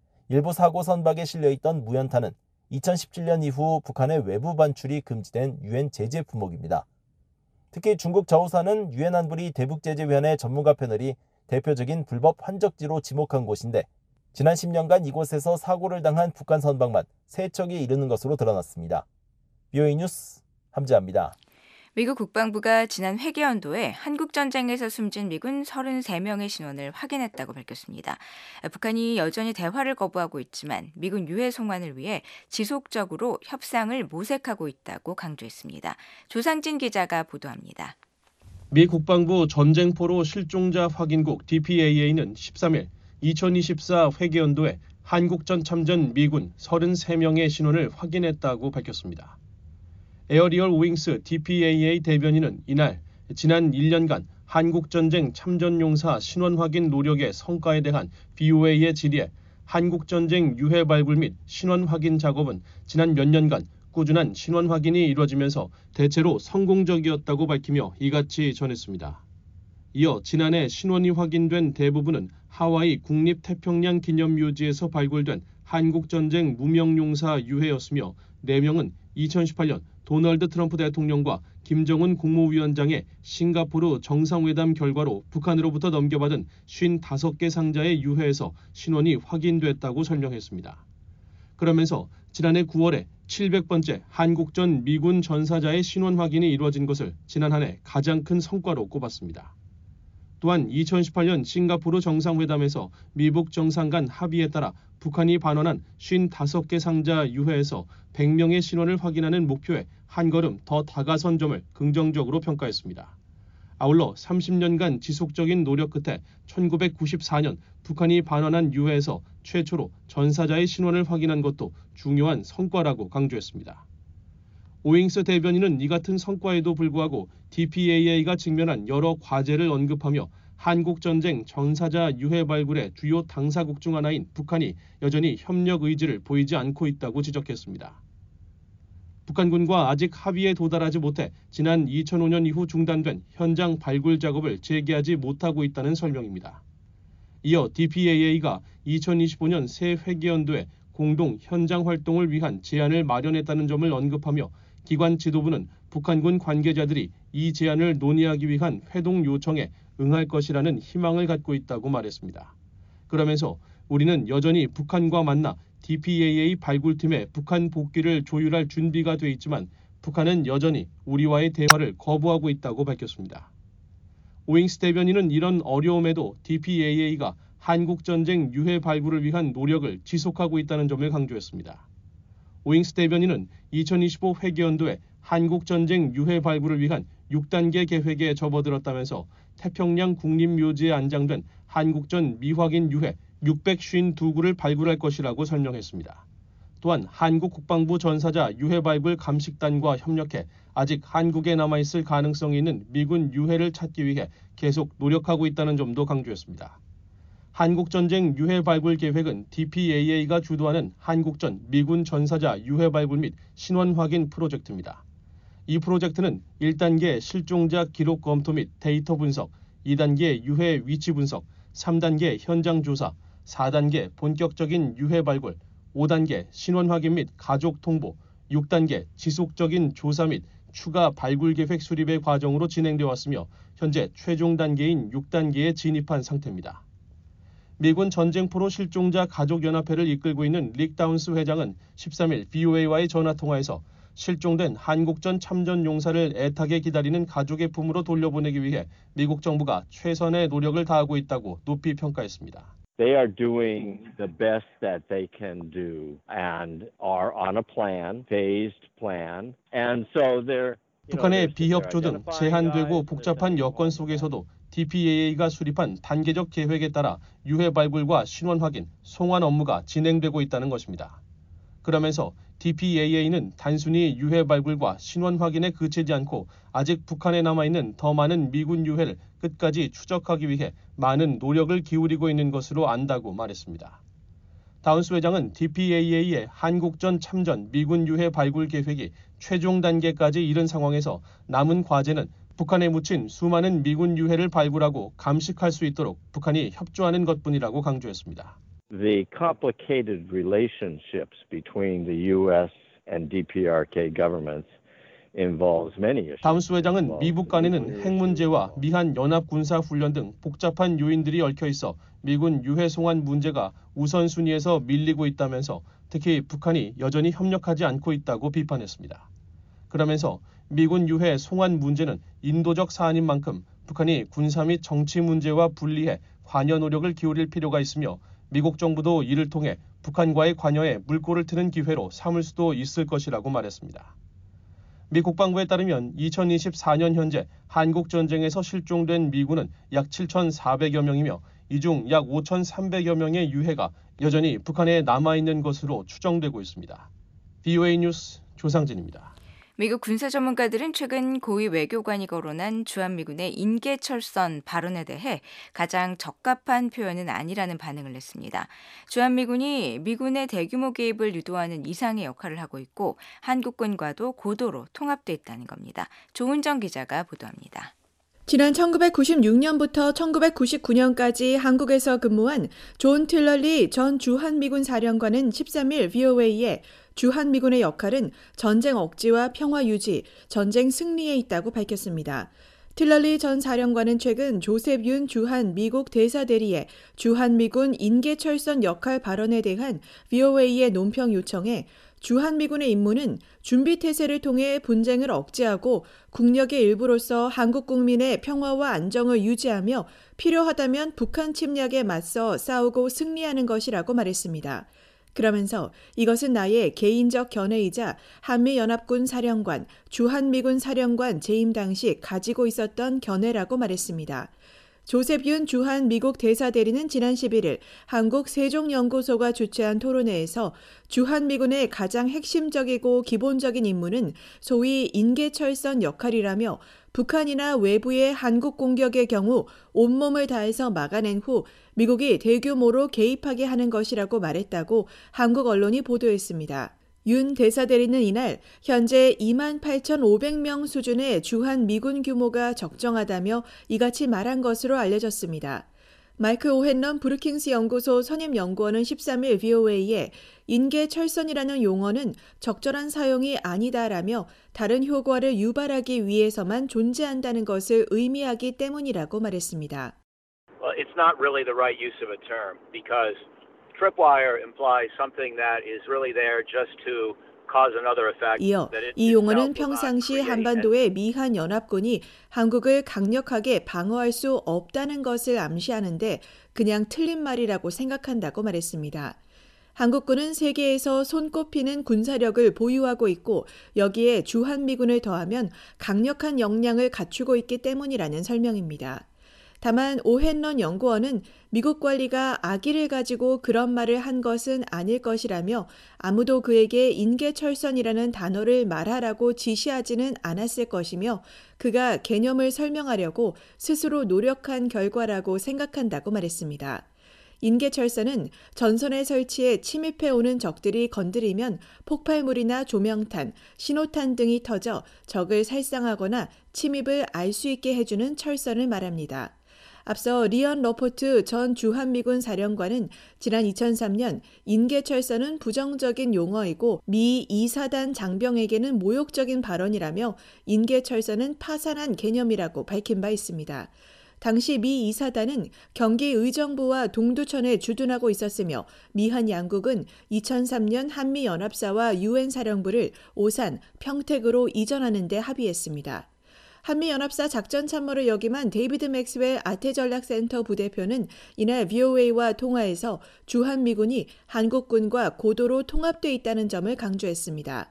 일부 사고 선박에 실려있던 무연탄은 2017년 이후 북한의 외부 반출이 금지된 유엔 제재 품목입니다. 특히 중국 저우산은 유엔 안보리 대북제재위원회 전문가 패널이 대표적인 불법 환적지로 지목한 곳인데 지난 10년간 이곳에서 사고를 당한 북한 선박만 3척에 이르는 것으로 드러났습니다. BOA 뉴스 함지아입니다. 미국 국방부가 지난 회계연도에 한국전쟁에서 숨진 미군 33명의 신원을 확인했다고 밝혔습니다. 북한이 여전히 대화를 거부하고 있지만 미군 유해 송환을 위해 지속적으로 협상을 모색하고 있다고 강조했습니다. 조상진 기자가 보도합니다. 미 국방부 전쟁포로 실종자 확인국 DPAA는 13일 2024 회계연도에 한국전 참전 미군 33명의 신원을 확인했다고 밝혔습니다. 에어리얼 윙스 DPAA 대변인은 이날 지난 1년간 한국전쟁 참전용사 신원 확인 노력의 성과에 대한 BOA의 질의에 한국전쟁 유해 발굴 및 신원 확인 작업은 지난 몇 년간 꾸준한 신원 확인이 이루어지면서 대체로 성공적이었다고 밝히며 이같이 전했습니다. 이어 지난해 신원이 확인된 대부분은 하와이 국립태평양 기념묘지에서 발굴된 한국전쟁 무명용사 유해였으며 4명은 2018년 도널드 트럼프 대통령과 김정은 국무위원장의 싱가포르 정상회담 결과로 북한으로부터 넘겨받은 55개 상자의 유해에서 신원이 확인됐다고 설명했습니다. 그러면서 지난해 9월에 700번째 한국전 미군 전사자의 신원 확인이 이루어진 것을 지난 한 해 가장 큰 성과로 꼽았습니다. 또한 2018년 싱가포르 정상회담에서 미북 정상 간 합의에 따라 북한이 반환한 55개 상자 유해에서 100명의 신원을 확인하는 목표에 한 걸음 더 다가선 점을 긍정적으로 평가했습니다. 아울러 30년간 지속적인 노력 끝에 1994년 북한이 반환한 유해에서 최초로 전사자의 신원을 확인한 것도 중요한 성과라고 강조했습니다. 오잉스 대변인은 이 같은 성과에도 불구하고 DPAA가 직면한 여러 과제를 언급하며 한국전쟁 전사자 유해 발굴의 주요 당사국 중 하나인 북한이 여전히 협력 의지를 보이지 않고 있다고 지적했습니다. 북한군과 아직 합의에 도달하지 못해 지난 2005년 이후 중단된 현장 발굴 작업을 재개하지 못하고 있다는 설명입니다. 이어 DPAA가 2025년 새 회계연도에 공동 현장 활동을 위한 제안을 마련했다는 점을 언급하며 기관 지도부는 북한군 관계자들이 이 제안을 논의하기 위한 회동 요청에 응할 것이라는 희망을 갖고 있다고 말했습니다. 그러면서 우리는 여전히 북한과 만나 DPAA 발굴팀의 북한 복귀를 조율할 준비가 돼 있지만 북한은 여전히 우리와의 대화를 거부하고 있다고 밝혔습니다. 오잉스 대변인은 이런 어려움에도 DPAA가 한국전쟁 유해 발굴을 위한 노력을 지속하고 있다는 점을 강조했습니다. 오잉스 대변인은 2025 회계연도에 한국전쟁 유해 발굴을 위한 6단계 계획에 접어들었다면서 태평양 국립묘지에 안장된 한국전 미확인 유해 652구를 발굴할 것이라고 설명했습니다. 또한 한국 국방부 전사자 유해 발굴 감식단과 협력해 아직 한국에 남아있을 가능성이 있는 미군 유해를 찾기 위해 계속 노력하고 있다는 점도 강조했습니다. 한국전쟁 유해 발굴 계획은 DPAA가 주도하는 한국전 미군 전사자 유해 발굴 및 신원 확인 프로젝트입니다. 이 프로젝트는 1단계 실종자 기록 검토 및 데이터 분석, 2단계 유해 위치 분석, 3단계 현장 조사, 4단계 본격적인 유해 발굴, 5단계 신원 확인 및 가족 통보, 6단계 지속적인 조사 및 추가 발굴 계획 수립의 과정으로 진행되어 왔으며 현재 최종 단계인 6단계에 진입한 상태입니다. 미군 전쟁포로 실종자 가족연합회를 이끌고 있는 릭 다운스 회장은 13일 VOA와의 전화통화에서 실종된 한국전 참전 용사를 애타게 기다리는 가족의 품으로 돌려보내기 위해 미국 정부가 최선의 노력을 다하고 있다고 높이 평가했습니다. They are doing the best that they can do and are on a plan, phased plan. And so they're 북한의 비협조 등 제한되고 복잡한 여건 속에서도 DPAA가 수립한 단계적 계획에 따라 유해 발굴과 신원 확인, 송환 업무가 진행되고 있다는 것입니다. 그러면서 DPAA는 단순히 유해 발굴과 신원 확인에 그치지 않고 아직 북한에 남아있는 더 많은 미군 유해를 끝까지 추적하기 위해 많은 노력을 기울이고 있는 것으로 안다고 말했습니다. 다운스 회장은 DPAA의 한국전 참전 미군 유해 발굴 계획이 최종 단계까지 이른 상황에서 남은 과제는 북한에 묻힌 수많은 미군 유해를 발굴하고 감식할 수 있도록 북한이 협조하는 것뿐이라고 강조했습니다. The complicated relationships between the U.S. and DPRK governments involves many issues. 다운스 회장은 미북 간에는 핵 문제와 미한 연합 군사 훈련 등 복잡한 요인들이 얽혀 있어 미군 유해 송환 문제가 우선순위에서 밀리고 있다면서 특히 북한이 여전히 협력하지 않고 있다고 비판했습니다. 그러면서 미군 유해 송환 문제는 인도적 사안인 만큼 북한이 군사 및 정치 문제와 분리해 관여 노력을 기울일 필요가 있으며 미국 정부도 이를 통해 북한과의 관여에 물꼬를 트는 기회로 삼을 수도 있을 것이라고 말했습니다. 미 국방부에 따르면 2024년 현재 한국전쟁에서 실종된 미군은 약 7,400여 명이며 이 중 약 5,300여 명의 유해가 여전히 북한에 남아있는 것으로 추정되고 있습니다. VOA 뉴스 조상진입니다. 미국 군사 전문가들은 최근 고위 외교관이 거론한 주한미군의 인계철선 발언에 대해 가장 적합한 표현은 아니라는 반응을 냈습니다. 주한미군이 미군의 대규모 개입을 유도하는 이상의 역할을 하고 있고 한국군과도 고도로 통합돼 있다는 겁니다. 조은정 기자가 보도합니다. 지난 1996년부터 1999년까지 한국에서 근무한 존 틸러리 전 주한미군 사령관은 13일 VOA에 주한미군의 역할은 전쟁 억지와 평화 유지, 전쟁 승리에 있다고 밝혔습니다. 틸러리 전 사령관은 최근 조셉 윤 주한 미국 대사대리의 주한미군 인계철선 역할 발언에 대한 VOA의 논평 요청에 주한미군의 임무는 준비태세를 통해 분쟁을 억제하고 국력의 일부로서 한국 국민의 평화와 안정을 유지하며 필요하다면 북한 침략에 맞서 싸우고 승리하는 것이라고 말했습니다. 그러면서 이것은 나의 개인적 견해이자 한미연합군 사령관, 주한미군 사령관 재임 당시 가지고 있었던 견해라고 말했습니다. 조셉 윤 주한 미국 대사대리는 지난 11일 한국 세종연구소가 주최한 토론회에서 주한미군의 가장 핵심적이고 기본적인 임무는 소위 인계철선 역할이라며 북한이나 외부의 한국 공격의 경우 온몸을 다해서 막아낸 후 미국이 대규모로 개입하게 하는 것이라고 말했다고 한국 언론이 보도했습니다. 윤 대사대리는 이날 현재 28,500명 수준의 주한 미군 규모가 적정하다며 이같이 말한 것으로 알려졌습니다. 마이클 오헨런 브루킹스 연구소 선임연구원은 13일 VOA에 인계철선이라는 용어는 적절한 사용이 아니다라며 다른 효과를 유발하기 위해서만 존재한다는 것을 의미하기 때문이라고 말했습니다. Well, it's not really the right use of a term because tripwire implies something that is really there just to cause another effect. 이어 이 용어는 평상시 한반도의 미한 연합군이 한국을 강력하게 방어할 수 없다는 것을 암시하는데 그냥 틀린 말이라고 생각한다고 말했습니다. 한국군은 세계에서 손꼽히는 군사력을 보유하고 있고 여기에 주한미군을 더하면 강력한 역량을 갖추고 있기 때문이라는 설명입니다. 다만 오헨런 연구원은 미국 관리가 악의를 가지고 그런 말을 한 것은 아닐 것이라며 아무도 그에게 인계철선이라는 단어를 말하라고 지시하지는 않았을 것이며 그가 개념을 설명하려고 스스로 노력한 결과라고 생각한다고 말했습니다. 인계철선은 전선에 설치해 침입해오는 적들이 건드리면 폭발물이나 조명탄, 신호탄 등이 터져 적을 살상하거나 침입을 알 수 있게 해주는 철선을 말합니다. 앞서 리언 러포트 전 주한미군 사령관은 지난 2003년 인계철선은 부정적인 용어이고 미 2사단 장병에게는 모욕적인 발언이라며 인계철선은 파산한 개념이라고 밝힌 바 있습니다. 당시 미 2사단은 경기 의정부와 동두천에 주둔하고 있었으며 미한 양국은 2003년 한미연합사와 UN 사령부를 오산, 평택으로 이전하는 데 합의했습니다. 한미연합사 작전참모를 역임한 데이비드 맥스웰 아태전략센터 부대표는 이날 VOA와 통화에서 주한미군이 한국군과 고도로 통합돼 있다는 점을 강조했습니다.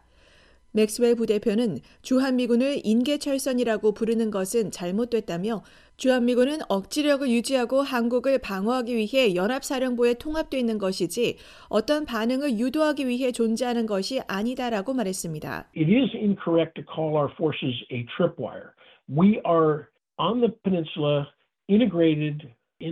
맥스웰 부대표는 주한미군을 인계철선이라고 부르는 것은 잘못됐다며 주한미군은 억지력을 유지하고 한국을 방어하기 위해 연합사령부에 통합돼 있는 것이지 어떤 반응을 유도하기 위해 존재하는 것이 아니다라고 말했습니다. It is incorrect to call our forces a tripwire. We are on the peninsula integrated.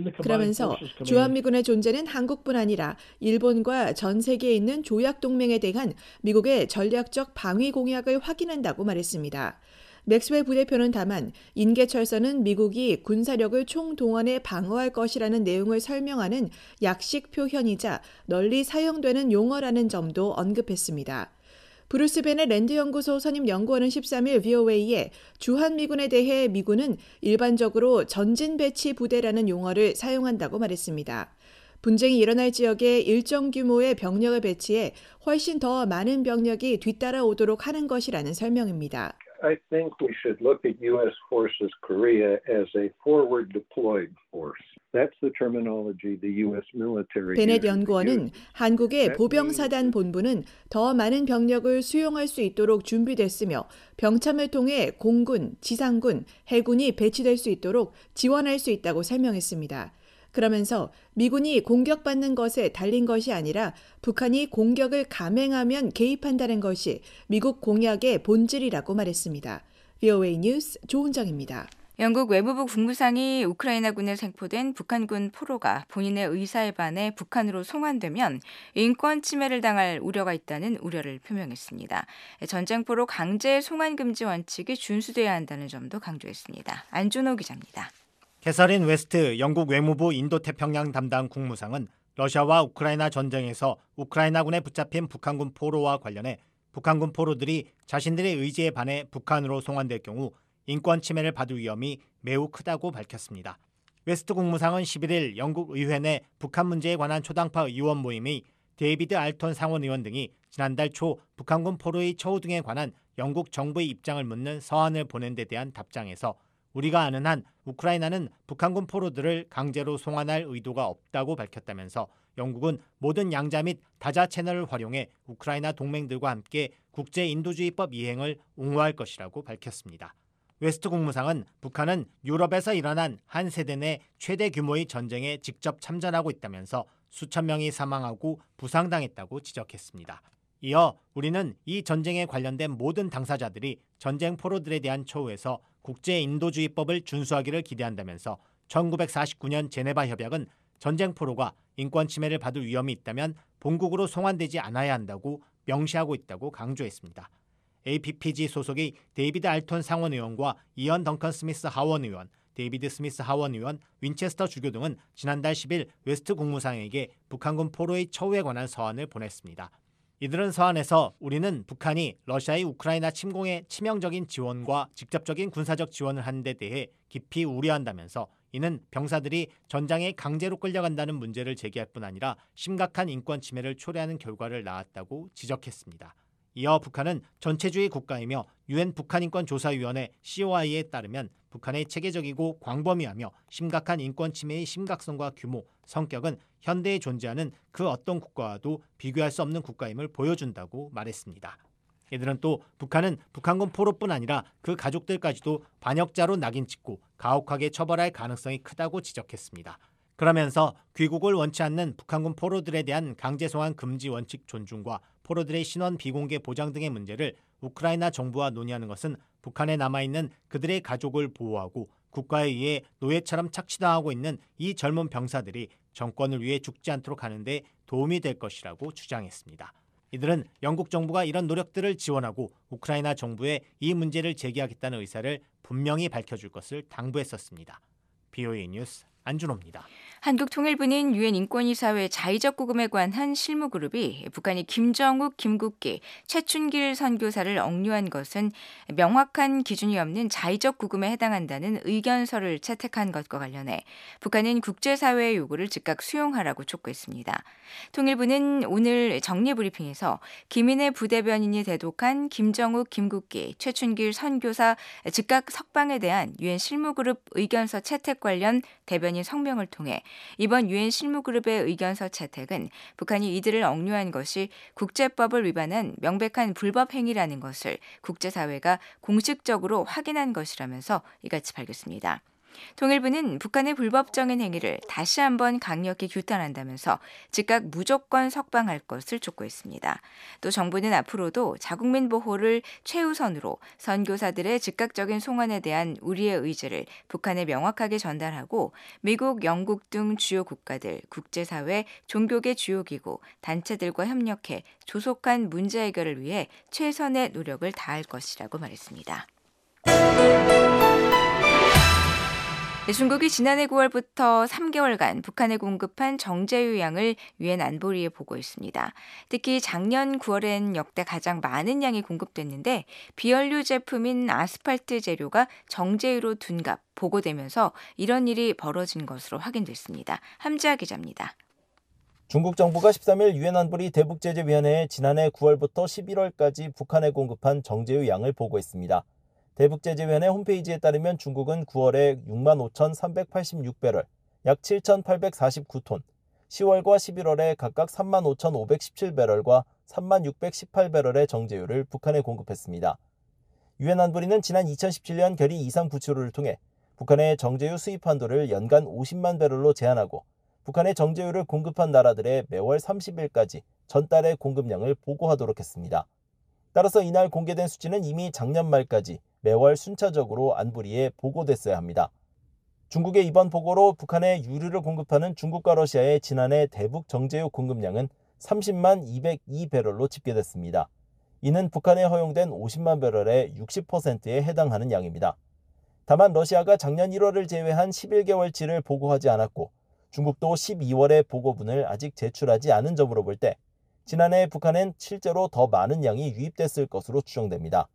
그러면서 주한미군의 존재는 한국뿐 아니라 일본과 전 세계에 있는 조약동맹에 대한 미국의 전략적 방위 공약을 확인한다고 말했습니다. 맥스웰 부대표는 다만 인계철선은 미국이 군사력을 총동원해 방어할 것이라는 내용을 설명하는 약식 표현이자 널리 사용되는 용어라는 점도 언급했습니다. 브루스 벤의 랜드연구소 선임연구원은 13일 VOA에 주한미군에 대해 미군은 일반적으로 전진배치 부대라는 용어를 사용한다고 말했습니다. 분쟁이 일어날 지역에 일정 규모의 병력을 배치해 훨씬 더 많은 병력이 뒤따라오도록 하는 것이라는 설명입니다. I think we should look at U.S. forces Korea as a forward deployed force. That's the terminology the U.S. military 베넷 연구원은 한국의 보병사단 본부는 더 많은 병력을 수용할 수 있도록 준비됐으며 병참을 통해 공군, 지상군, 해군이 배치될 수 있도록 지원할 수 있다고 설명했습니다. 그러면서 미군이 공격받는 것에 달린 것이 아니라 북한이 공격을 감행하면 개입한다는 것이 미국 공약의 본질이라고 말했습니다. VOA 뉴스 조은정입니다. 영국 외무부 국무상이 우크라이나군에 생포된 북한군 포로가 본인의 의사에 반해 북한으로 송환되면 인권 침해를 당할 우려가 있다는 우려를 표명했습니다. 전쟁포로 강제 송환 금지 원칙이 준수돼야 한다는 점도 강조했습니다. 안준호 기자입니다. 캐서린 웨스트 영국 외무부 인도태평양 담당 국무상은 러시아와 우크라이나 전쟁에서 우크라이나군에 붙잡힌 북한군 포로와 관련해 북한군 포로들이 자신들의 의지에 반해 북한으로 송환될 경우 인권 침해를 받을 위험이 매우 크다고 밝혔습니다. 웨스트 국무상은 11일 영국 의회 내 북한 문제에 관한 초당파 의원 모임의 데이비드 알턴 상원의원 등이 지난달 초 북한군 포로의 처우 등에 관한 영국 정부의 입장을 묻는 서한을 보낸 데 대한 답장에서 우리가 아는 한 우크라이나는 북한군 포로들을 강제로 송환할 의도가 없다고 밝혔다면서 영국은 모든 양자 및 다자 채널을 활용해 우크라이나 동맹들과 함께 국제인도주의법 이행을 옹호할 것이라고 밝혔습니다. 웨스트 국무상은 북한은 유럽에서 일어난 한 세대 내 최대 규모의 전쟁에 직접 참전하고 있다면서 수천 명이 사망하고 부상당했다고 지적했습니다. 이어 우리는 이 전쟁에 관련된 모든 당사자들이 전쟁 포로들에 대한 처우에서 국제인도주의법을 준수하기를 기대한다면서 1949년 제네바 협약은 전쟁 포로가 인권 침해를 받을 위험이 있다면 본국으로 송환되지 않아야 한다고 명시하고 있다고 강조했습니다. APPG 소속의 데이비드 알턴 상원의원과 이언 덩컨 스미스 하원의원, 데이비드 스미스 하원의원, 윈체스터 주교 등은 지난달 10일 웨스트 국무상에게 북한군 포로의 처우에 관한 서한을 보냈습니다. 이들은 서한에서 우리는 북한이 러시아의 우크라이나 침공에 치명적인 지원과 직접적인 군사적 지원을 한 데 대해 깊이 우려한다면서 이는 병사들이 전장에 강제로 끌려간다는 문제를 제기할 뿐 아니라 심각한 인권 침해를 초래하는 결과를 낳았다고 지적했습니다. 이어 북한은 전체주의 국가이며 유엔 북한인권조사위원회 COI에 따르면 북한의 체계적이고 광범위하며 심각한 인권 침해의 심각성과 규모, 성격은 현대에 존재하는 그 어떤 국가와도 비교할 수 없는 국가임을 보여준다고 말했습니다. 이들은 또 북한은 북한군 포로뿐 아니라 그 가족들까지도 반역자로 낙인 찍고 가혹하게 처벌할 가능성이 크다고 지적했습니다. 그러면서 귀국을 원치 않는 북한군 포로들에 대한 강제 송환 금지 원칙 존중과 포로들의 신원 비공개 보장 등의 문제를 우크라이나 정부와 논의하는 것은 북한에 남아있는 그들의 가족을 보호하고 국가에 의해 노예처럼 착취당하고 있는 이 젊은 병사들이 정권을 위해 죽지 않도록 하는 데 도움이 될 것이라고 주장했습니다. 이들은 영국 정부가 이런 노력들을 지원하고 우크라이나 정부에 이 문제를 제기하겠다는 의사를 분명히 밝혀줄 것을 당부했었습니다. BOA 뉴스 안준호입니다. 한국통일부는 유엔 인권이사회 자의적 구금에 관한 실무그룹이 북한이 김정욱, 김국기, 최춘길 선교사를 억류한 것은 명확한 기준이 없는 자의적 구금에 해당한다는 의견서를 채택한 것과 관련해 북한은 국제사회의 요구를 즉각 수용하라고 촉구했습니다. 통일부는 오늘 정례브리핑에서 김인혜 부대변인이 대독한 김정욱, 김국기, 최춘길 선교사 즉각 석방에 대한 유엔 실무그룹 의견서 채택 관련 대변인 성명을 통해 이번 유엔 실무그룹의 의견서 채택은 북한이 이들을 억류한 것이 국제법을 위반한 명백한 불법 행위라는 것을 국제사회가 공식적으로 확인한 것이라면서 이같이 밝혔습니다. 통일부는 북한의 불법적인 행위를 다시 한번 강력히 규탄한다면서 즉각 무조건 석방할 것을 촉구했습니다. 또 정부는 앞으로도 자국민 보호를 최우선으로 선교사들의 즉각적인 송환에 대한 우리의 의지를 북한에 명확하게 전달하고 미국, 영국 등 주요 국가들, 국제사회, 종교계 주요 기구, 단체들과 협력해 조속한 문제 해결을 위해 최선의 노력을 다할 것이라고 말했습니다. 중국이 지난해 9월부터 3개월간 북한에 공급한 정제유양을 유엔 안보리에 보고했습니다. 특히 작년 9월엔 역대 가장 많은 양이 공급됐는데 비연료 제품인 아스팔트 재료가 정제유로 둔갑 보고되면서 이런 일이 벌어진 것으로 확인됐습니다. 함지아 기자입니다. 중국 정부가 13일 유엔 안보리 대북제재위원회에 지난해 9월부터 11월까지 북한에 공급한 정제유 양을 보고했습니다. 대북제재위원회 홈페이지에 따르면 중국은 9월에 65,386배럴, 약 7,849톤, 10월과 11월에 각각 35,517배럴과 36,618배럴의 정제유를 북한에 공급했습니다. 유엔 안보리는 지난 2017년 결의 23975를 통해 북한의 정제유 수입 한도를 연간 50만 배럴로 제한하고 북한의 정제유를 공급한 나라들의 매월 30일까지 전달의 공급량을 보고하도록 했습니다. 따라서 이날 공개된 수치는 이미 작년 말까지 매월 순차적으로 안보리에 보고됐어야 합니다. 중국의 이번 보고로 북한에 유류를 공급하는 중국과 러시아의 지난해 대북 정제유 공급량은 30만 202배럴로 집계됐습니다. 이는 북한에 허용된 50만 배럴의 60%에 해당하는 양입니다. 다만 러시아가 작년 1월을 제외한 11개월치를 보고하지 않았고 중국도 12월의 보고분을 아직 제출하지 않은 점으로 볼 때 지난해 북한엔 실제로 더 많은 양이 유입됐을 것으로 추정됩니다.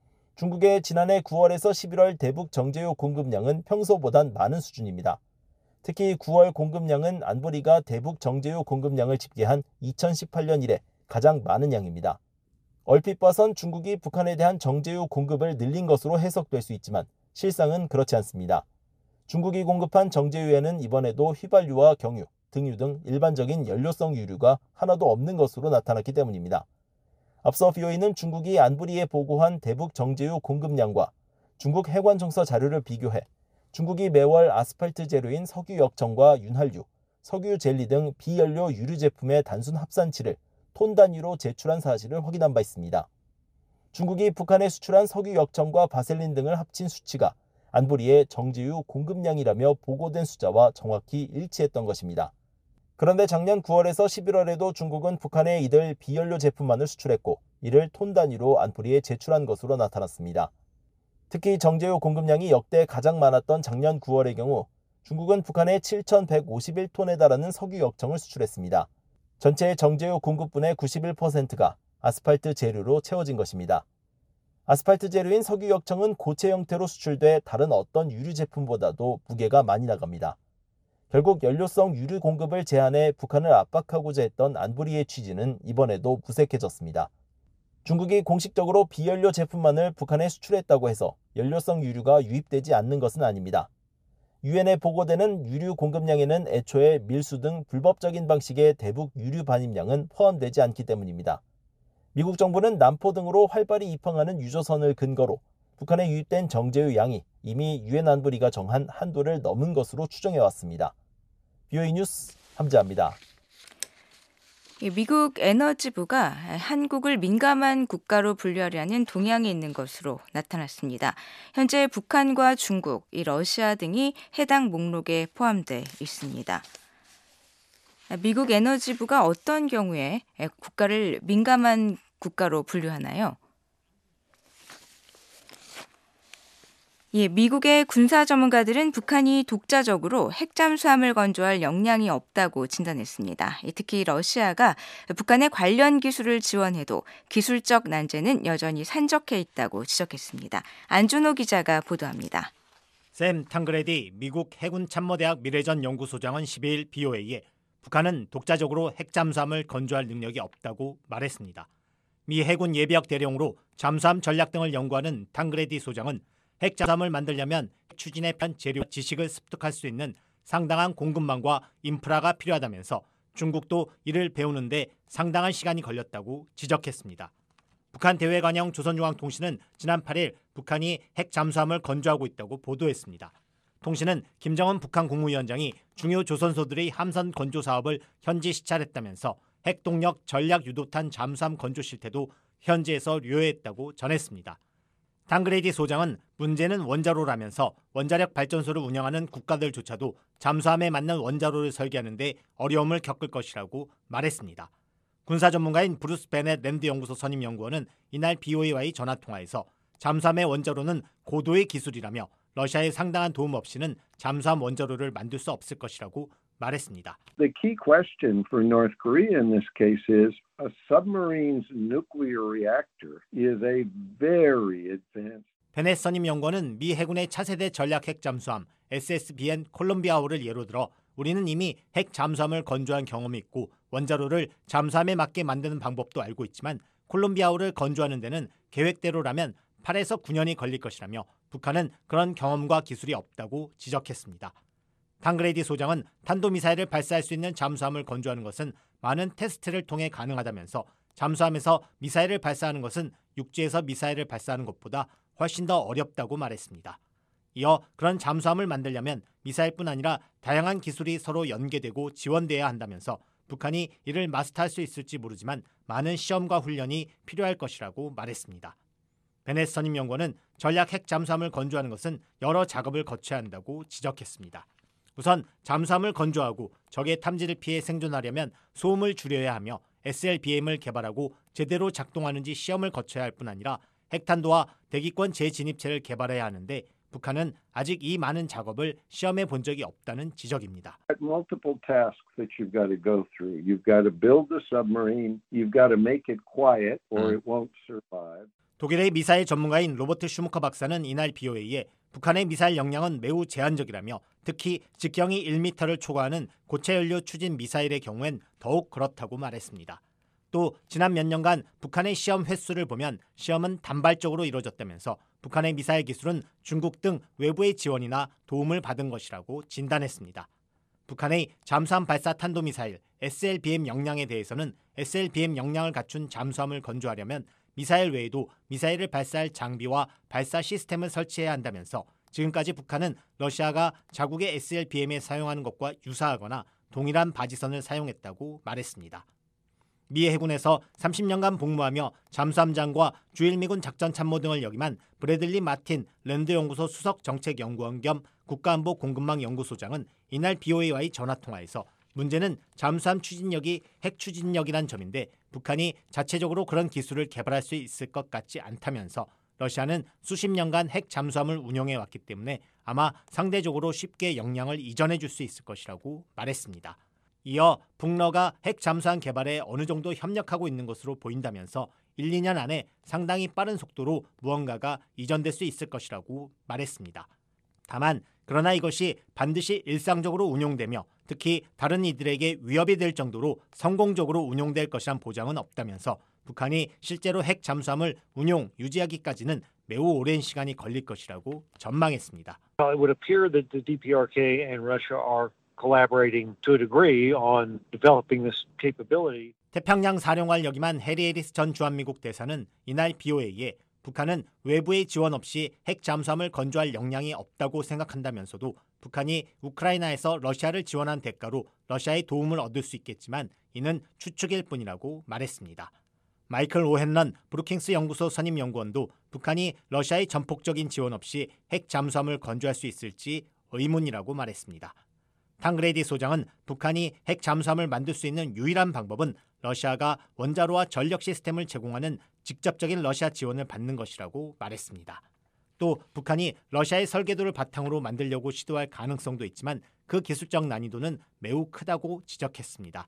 중국의 지난해 9월에서 11월 대북 정제유 공급량은 평소보단 많은 수준입니다. 특히 9월 공급량은 안보리가 대북 정제유 공급량을 집계한 2018년 이래 가장 많은 양입니다. 얼핏 봐선 중국이 북한에 대한 정제유 공급을 늘린 것으로 해석될 수 있지만 실상은 그렇지 않습니다. 중국이 공급한 정제유에는 이번에도 휘발유와 경유, 등유 등 일반적인 연료성 유류가 하나도 없는 것으로 나타났기 때문입니다. 앞서 BOE는 중국이 안보리에 보고한 대북 정제유 공급량과 중국 해관청서 자료를 비교해 중국이 매월 아스팔트 재료인 석유 역청과 윤활유, 석유 젤리 등 비연료 유류 제품의 단순 합산치를 톤 단위로 제출한 사실을 확인한 바 있습니다. 중국이 북한에 수출한 석유 역청과 바셀린 등을 합친 수치가 안보리의 정제유 공급량이라며 보고된 숫자와 정확히 일치했던 것입니다. 그런데 작년 9월에서 11월에도 중국은 북한에 이들 비연료 제품만을 수출했고 이를 톤 단위로 안보리에 제출한 것으로 나타났습니다. 특히 정제유 공급량이 역대 가장 많았던 작년 9월의 경우 중국은 북한에 7,151톤에 달하는 석유 역청을 수출했습니다. 전체 정제유 공급분의 91%가 아스팔트 재료로 채워진 것입니다. 아스팔트 재료인 석유 역청은 고체 형태로 수출돼 다른 어떤 유류 제품보다도 무게가 많이 나갑니다. 결국 연료성 유류 공급을 제한해 북한을 압박하고자 했던 안보리의 취지는 이번에도 무색해졌습니다. 중국이 공식적으로 비연료 제품만을 북한에 수출했다고 해서 연료성 유류가 유입되지 않는 것은 아닙니다. 유엔에 보고되는 유류 공급량에는 애초에 밀수 등 불법적인 방식의 대북 유류 반입량은 포함되지 않기 때문입니다. 미국 정부는 남포 등으로 활발히 입항하는 유조선을 근거로 북한에 유입된 정제유 양이 이미 유엔 안보리가 정한 한도를 넘은 것으로 추정해왔습니다. BOE 뉴스 함재합니다. 미국 에너지부가 한국을 민감한 국가로 분류하려는 동향이 있는 것으로 나타났습니다. 현재 북한과 중국, 러시아 등이 해당 목록에 포함돼 있습니다. 미국 에너지부가 어떤 경우에 국가를 민감한 국가로 분류하나요? 미국의 군사 전문가들은 북한이 독자적으로 핵 잠수함을 건조할 역량이 없다고 진단했습니다. 특히 러시아가 북한의 관련 기술을 지원해도 기술적 난제는 여전히 산적해 있다고 지적했습니다. 안준호 기자가 보도합니다. 샘 탕그레디 미국 해군참모대학 미래전 연구소장은 12일 BOA에 북한은 독자적으로 핵 잠수함을 건조할 능력이 없다고 말했습니다. 미 해군 예비역 대령으로 잠수함 전략 등을 연구하는 탕그레디 소장은 핵 잠수함을 만들려면 추진에 필요한 재료 지식을 습득할 수 있는 상당한 공급망과 인프라가 필요하다면서 중국도 이를 배우는데 상당한 시간이 걸렸다고 지적했습니다. 북한 대외관영 조선중앙통신은 지난 8일 북한이 핵 잠수함을 건조하고 있다고 보도했습니다. 통신은 김정은 북한 국무위원장이 중요 조선소들의 함선 건조 사업을 현지 시찰했다면서 핵동력 전략 유도탄 잠수함 건조 실태도 현지에서 료했다고 전했습니다. 탕그레디 소장은 문제는 원자로라면서 원자력 발전소를 운영하는 국가들조차도 잠수함에 맞는 원자로를 설계하는 데 어려움을 겪을 것이라고 말했습니다. 군사 전문가인 브루스 베넷 랜드 연구소 선임 연구원은 이날 BOA와의 전화통화에서 잠수함의 원자로는 고도의 기술이라며 러시아의 상당한 도움 없이는 잠수함 원자로를 만들 수 없을 것이라고 말했습니다. The key question for North Korea in this case is a submarine's nuclear reactor is a very advanced. 베넷 선임 연구원은 미 해군의 차세대 전략 핵 잠수함 SSBN 콜롬비아호를 예로 들어 우리는 이미 핵 잠수함을 건조한 경험이 있고 원자로를 잠수함에 맞게 만드는 방법도 알고 있지만 콜롬비아호를 건조하는 데는 계획대로라면 8에서 9년이 걸릴 것이라며 북한은 그런 경험과 기술이 없다고 지적했습니다. 탕그레디 소장은 탄도미사일을 발사할 수 있는 잠수함을 건조하는 것은 많은 테스트를 통해 가능하다면서 잠수함에서 미사일을 발사하는 것은 육지에서 미사일을 발사하는 것보다 훨씬 더 어렵다고 말했습니다. 이어 그런 잠수함을 만들려면 미사일뿐 아니라 다양한 기술이 서로 연계되고 지원돼야 한다면서 북한이 이를 마스터할 수 있을지 모르지만 많은 시험과 훈련이 필요할 것이라고 말했습니다. 베넷 선임 연구원은 전략 핵 잠수함을 건조하는 것은 여러 작업을 거쳐야 한다고 지적했습니다. 우선 잠수함을 건조하고 적의 탐지를 피해 생존하려면 소음을 줄여야 하며 SLBM을 개발하고 제대로 작동하는지 시험을 거쳐야 할 뿐 아니라 핵탄두와 대기권 재진입체를 개발해야 하는데 북한은 아직 이 많은 작업을 시험해 본 적이 없다는 지적입니다. Multiple tasks that you've got to go through. You've got to build the submarine. You've got to make it quiet or it won't survive. 독일의 미사일 전문가인 로버트 슈무커 박사는 이날 BOA에 북한의 미사일 역량은 매우 제한적이라며 특히 직경이 1m를 초과하는 고체 연료 추진 미사일의 경우엔 더욱 그렇다고 말했습니다. 또 지난 몇 년간 북한의 시험 횟수를 보면 시험은 단발적으로 이루어졌다면서 북한의 미사일 기술은 중국 등 외부의 지원이나 도움을 받은 것이라고 진단했습니다. 북한의 잠수함 발사 탄도미사일 SLBM 역량에 대해서는 SLBM 역량을 갖춘 잠수함을 건조하려면 미사일 외에도 미사일을 발사할 장비와 발사 시스템을 설치해야 한다면서 지금까지 북한은 러시아가 자국의 SLBM에 사용하는 것과 유사하거나 동일한 바지선을 사용했다고 말했습니다. 미 해군에서 30년간 복무하며 잠수함장과 주일미군 작전참모 등을 역임한 브래들리 마틴 랜드연구소 수석정책연구원 겸 국가안보 공급망 연구소장은 이날 BOA와의 전화통화에서 문제는 잠수함 추진력이 핵 추진력이란 점인데 북한이 자체적으로 그런 기술을 개발할 수 있을 것 같지 않다면서 러시아는 수십 년간 핵 잠수함을 운영해왔기 때문에 아마 상대적으로 쉽게 역량을 이전해 줄 수 있을 것이라고 말했습니다. 이어 북러가 핵 잠수함 개발에 어느 정도 협력하고 있는 것으로 보인다면서 1, 2년 안에 상당히 빠른 속도로 무언가가 이전될 수 있을 것이라고 말했습니다. 다만 그러나 이것이 반드시 일상적으로 운용되며 특히 다른 이들에게 위협이 될 정도로 성공적으로 운용될 것이란 보장은 없다면서 북한이 실제로 핵 잠수함을 운용, 유지하기까지는 매우 오랜 시간이 걸릴 것이라고 전망했습니다. It would appear that the DPRK and Russia are collaborating to a degree on developing this capability. 태평양 사령관을 역임한 해리 해리스 전 주한미국 대사는 이날 BOA에 북한은 외부의 지원 없이 핵 잠수함을 건조할 역량이 없다고 생각한다면서도 북한이 우크라이나에서 러시아를 지원한 대가로 러시아의 도움을 얻을 수 있겠지만 이는 추측일 뿐이라고 말했습니다. 마이클 오헨런 브루킹스 연구소 선임 연구원도 북한이 러시아의 전폭적인 지원 없이 핵 잠수함을 건조할 수 있을지 의문이라고 말했습니다. 탕그레디 소장은 북한이 핵 잠수함을 만들 수 있는 유일한 방법은 러시아가 원자로와 전력 시스템을 제공하는 직접적인 러시아 지원을 받는 것이라고 말했습니다. 또 북한이 러시아의 설계도를 바탕으로 만들려고 시도할 가능성도 있지만 그 기술적 난이도는 매우 크다고 지적했습니다.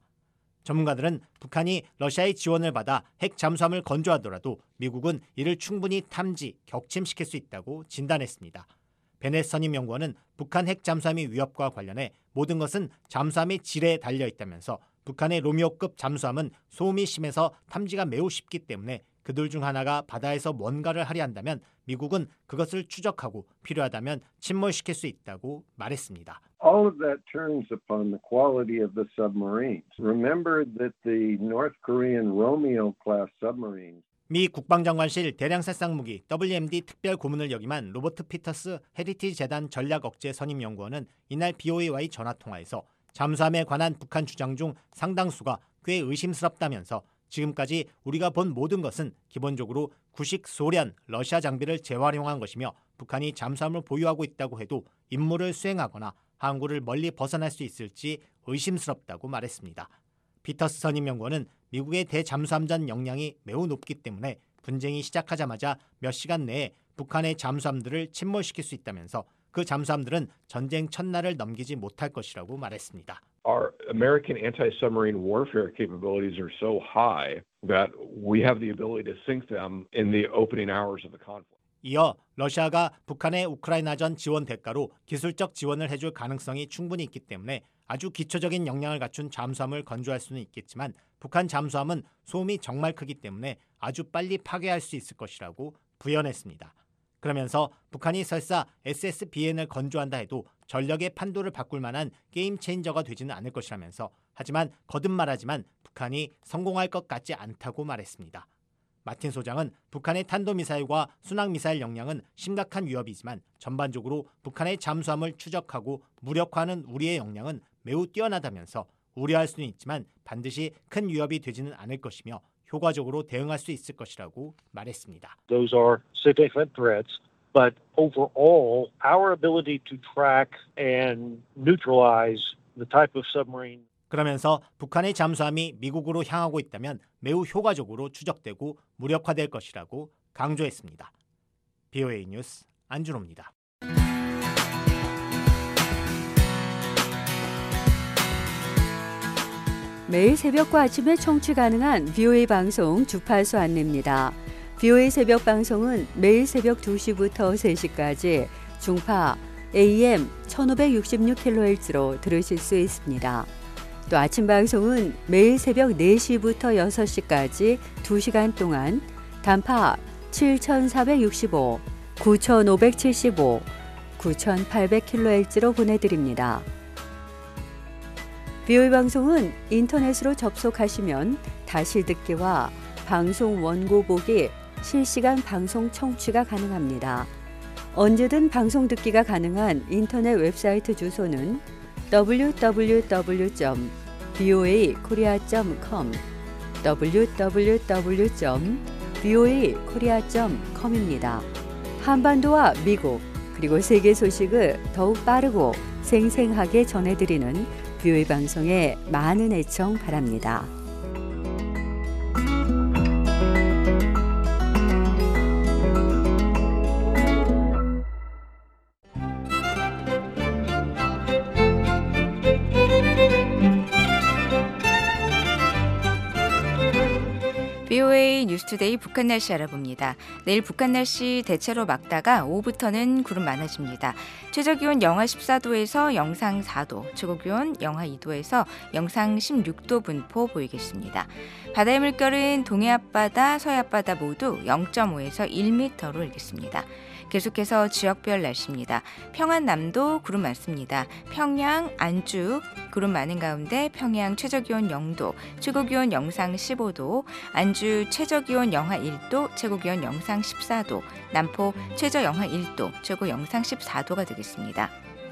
전문가들은 북한이 러시아의 지원을 받아 핵 잠수함을 건조하더라도 미국은 이를 충분히 탐지, 격침시킬 수 있다고 진단했습니다. 베넷 선임 연구원은 북한 핵 잠수함의 위협과 관련해 모든 것은 잠수함의 질에 달려 있다면서 북한의 로미오급 잠수함은 소음이 심해서 탐지가 매우 쉽기 때문에 그들 중 하나가 바다에서 뭔가를 하려 한다면 미국은 그것을 추적하고 필요하다면 침몰시킬 수 있다고 말했습니다. All of that turns upon the quality of the submarines. Remember that the North Korean Romeo class submarines. 미 국방장관실 대량살상무기 WMD 특별 고문을 역임한 로버트 피터스 헤리티지 재단 전략억제 선임 연구원은 이날 BOA와의 전화통화에서 잠수함에 관한 북한 주장 중 상당수가 꽤 의심스럽다면서 지금까지 우리가 본 모든 것은 기본적으로 구식 소련, 러시아 장비를 재활용한 것이며 북한이 잠수함을 보유하고 있다고 해도 임무를 수행하거나 항구를 멀리 벗어날 수 있을지 의심스럽다고 말했습니다. 피터스 선임 연구원은 미국의 대잠수함전 역량이 매우 높기 때문에 분쟁이 시작하자마자 몇 시간 내에 북한의 잠수함들을 침몰시킬 수 있다면서 그 잠수함들은 전쟁 첫날을 넘기지 못할 것이라고 말했습니다. Our American anti-submarine warfare capabilities are so high that we have the ability to sink them in the opening hours of the conflict. 이어 러시아가 북한의 우크라이나전 지원 대가로 기술적 지원을 해줄 가능성이 충분히 있기 때문에 아주 기초적인 역량을 갖춘 잠수함을 건조할 수는 있겠지만 북한 잠수함은 소음이 정말 크기 때문에 아주 빨리 파괴할 수 있을 것이라고 부연했습니다. 그러면서 북한이 설사 SSBN을 건조한다 해도 전력의 판도를 바꿀 만한 게임 체인저가 되지는 않을 것이라면서 하지만 거듭 말하지만 북한이 성공할 것 같지 않다고 말했습니다. 마틴 소장은 북한의 탄도미사일과 순항미사일 역량은 심각한 위협이지만 전반적으로 북한의 잠수함을 추적하고 무력화하는 우리의 역량은 매우 뛰어나다면서 우려할 수는 있지만 반드시 큰 위협이 되지는 않을 것이며 효과적으로 대응할 수 있을 것이라고 말했습니다. Those are significant threats. But overall, our ability to track and neutralize the type of submarine. 그러면서 북한의 잠수함이 미국으로 향하고 있다면 매우 효과적으로 추적되고 무력화될 것이라고 강조했습니다. BOA 뉴스 안준호입니다. 매일 새벽과 아침에 청취 가능한 BOA 방송 주파수 안내입니다. BOA 새벽 방송은 매일 새벽 2시부터 3시까지 중파 AM 1566kHz로 들으실 수 있습니다. 또 아침 방송은 매일 새벽 4시부터 6시까지 2시간 동안 단파 7465, 9575, 9800kHz로 보내드립니다. BOA 방송은 인터넷으로 접속하시면 다시 듣기와 방송 원고 보기, 실시간 방송 청취가 가능합니다. 언제든 방송 듣기가 가능한 인터넷 웹사이트 주소는 www.boakorea.com www.boakorea.com입니다. 한반도와 미국 그리고 세계 소식을 더욱 빠르고 생생하게 전해드리는 BOA 방송에 많은 애청 바랍니다. BOA 뉴스투데이 북한 날씨 알아봅니다. 내일 북한 날씨 대체로 맑다가 오후부터는 구름 많아집니다. 최저기온 영하 14도에서 영상 4도, 최고기온 영하 2도에서 영상 16도 분포 보이겠습니다. 바다의 물결은 동해 앞바다, 서해 앞바다 모두 0.5에서 1m로 일겠습니다. 계속해서 지역별 날씨입니다. 평안남도 구름 많습니다. 평양, 안주 구름 많은 가운데 평양 최저기온 0도, 최고기온 영상 15도, 안주 최저기온 영하 1도, 최고기온 영상 14도, 남포 최저 영하 1도, 최고 영상 14도가 되겠습니다.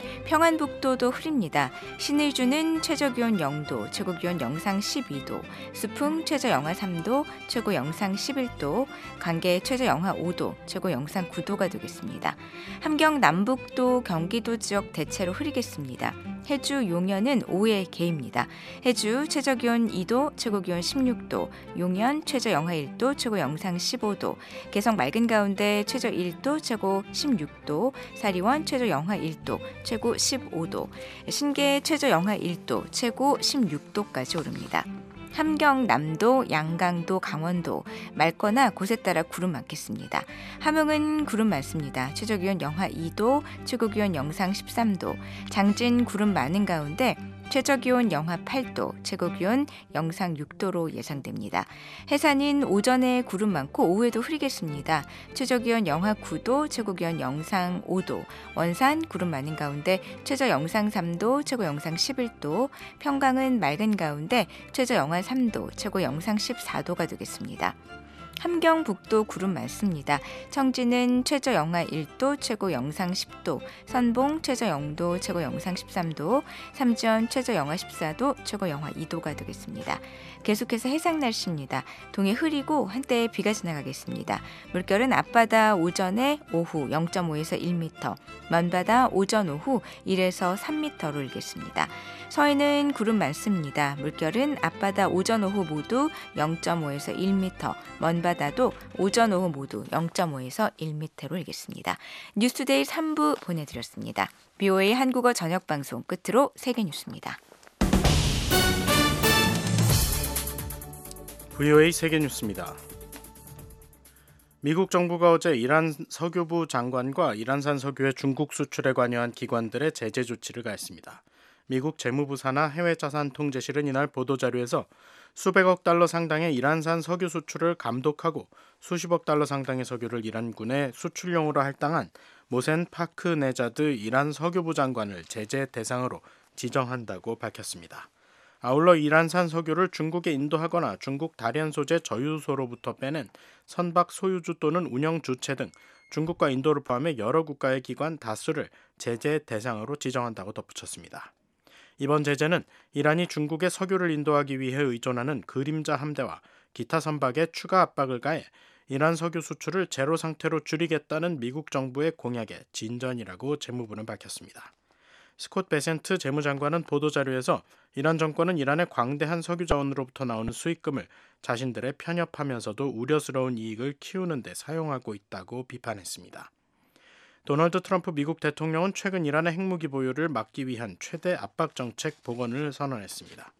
평안북도도 흐립니다. 신의주는 최저기온 0도, 최고기온 영상 12도, 수풍 최저 영하 3도, 최고 영상 11도, 관계 최저 영하 5도, 최고 영상 9도가 되겠습니다. 함경 남북도 경기도 지역 대체로 흐리겠습니다. 해주 용현은 오후에 개입니다. 해주 최저기온 2도, 최고기온 16도, 용현 최저 영하 1도, 최고 영상 15도, 개성 맑은 가운데 최저 1도, 최고 16도, 사리원 최저 영하 1도, 최고 15도, 신계 최저 영하 1도, 최고 16도까지 오릅니다. 함경, 남도, 양강도, 강원도 맑거나 곳에 따라 구름 많겠습니다. 함흥은 구름 많습니다. 최저기온 영하 2도, 최고기온 영상 13도, 장진 구름 많은 가운데 최저기온 영하 8도, 최고기온 영상 6도로 예상됩니다. 해산은 오전에 구름 많고 오후에도 흐리겠습니다. 최저기온 영하 9도, 최고기온 영상 5도, 원산 구름 많은 가운데 최저 영상 3도, 최고 영상 11도, 평강은 맑은 가운데 최저 영하 3도, 최고 영상 14도가 되겠습니다. 함경북도 구름 많습니다. 청진은 최저 영하 1도, 최고 영상 10도, 선봉 최저 0도, 최고 영상 13도, 삼전 최저 영하 14도, 최고 영하 2도가 되겠습니다. 계속해서 해상 날씨입니다. 동해 흐리고 한때 비가 지나가겠습니다. 물결은 앞바다 오전에 오후 0.5에서 1m, 먼바다 오전 오후 1에서 3m로 일겠습니다. 서해는 구름 많습니다. 물결은 앞바다 오전 오후 모두 0.5에서 1m, 먼바다도 오전 오후 모두 0.5에서 1m로 일겠습니다. 뉴스투데이 3부 보내드렸습니다. BOA 한국어 저녁방송 끝으로 세계뉴스입니다. VOA 세계뉴스입니다. 미국 정부가 어제 이란 석유부 장관과 이란산 석유의 중국 수출에 관여한 기관들의 제재 조치를 가했습니다. 미국 재무부 산하 해외자산통제실은 이날 보도자료에서 수백억 달러 상당의 이란산 석유 수출을 감독하고 수십억 달러 상당의 석유를 이란군에 수출용으로 할당한 모센 파크네자드 이란 석유부 장관을 제재 대상으로 지정한다고 밝혔습니다. 아울러 이란산 석유를 중국에 인도하거나 중국 다련 소재 저유소로부터 빼낸 선박 소유주 또는 운영 주체 등 중국과 인도를 포함해 여러 국가의 기관 다수를 제재 대상으로 지정한다고 덧붙였습니다. 이번 제재는 이란이 중국에 석유를 인도하기 위해 의존하는 그림자 함대와 기타 선박에 추가 압박을 가해 이란 석유 수출을 제로 상태로 줄이겠다는 미국 정부의 공약의 진전이라고 재무부는 밝혔습니다. 스콧 베센트 재무장관은 보도자료에서 이란 정권은 이란의 광대한 석유 자원으로부터 나오는 수익금을 자신들의 편협하면서도 우려스러운 이익을 키우는 데 사용하고 있다고 비판했습니다. 도널드 트럼프 미국 대통령은 최근 이란의 핵무기 보유를 막기 위한 최대 압박 정책 복원을 선언했습니다.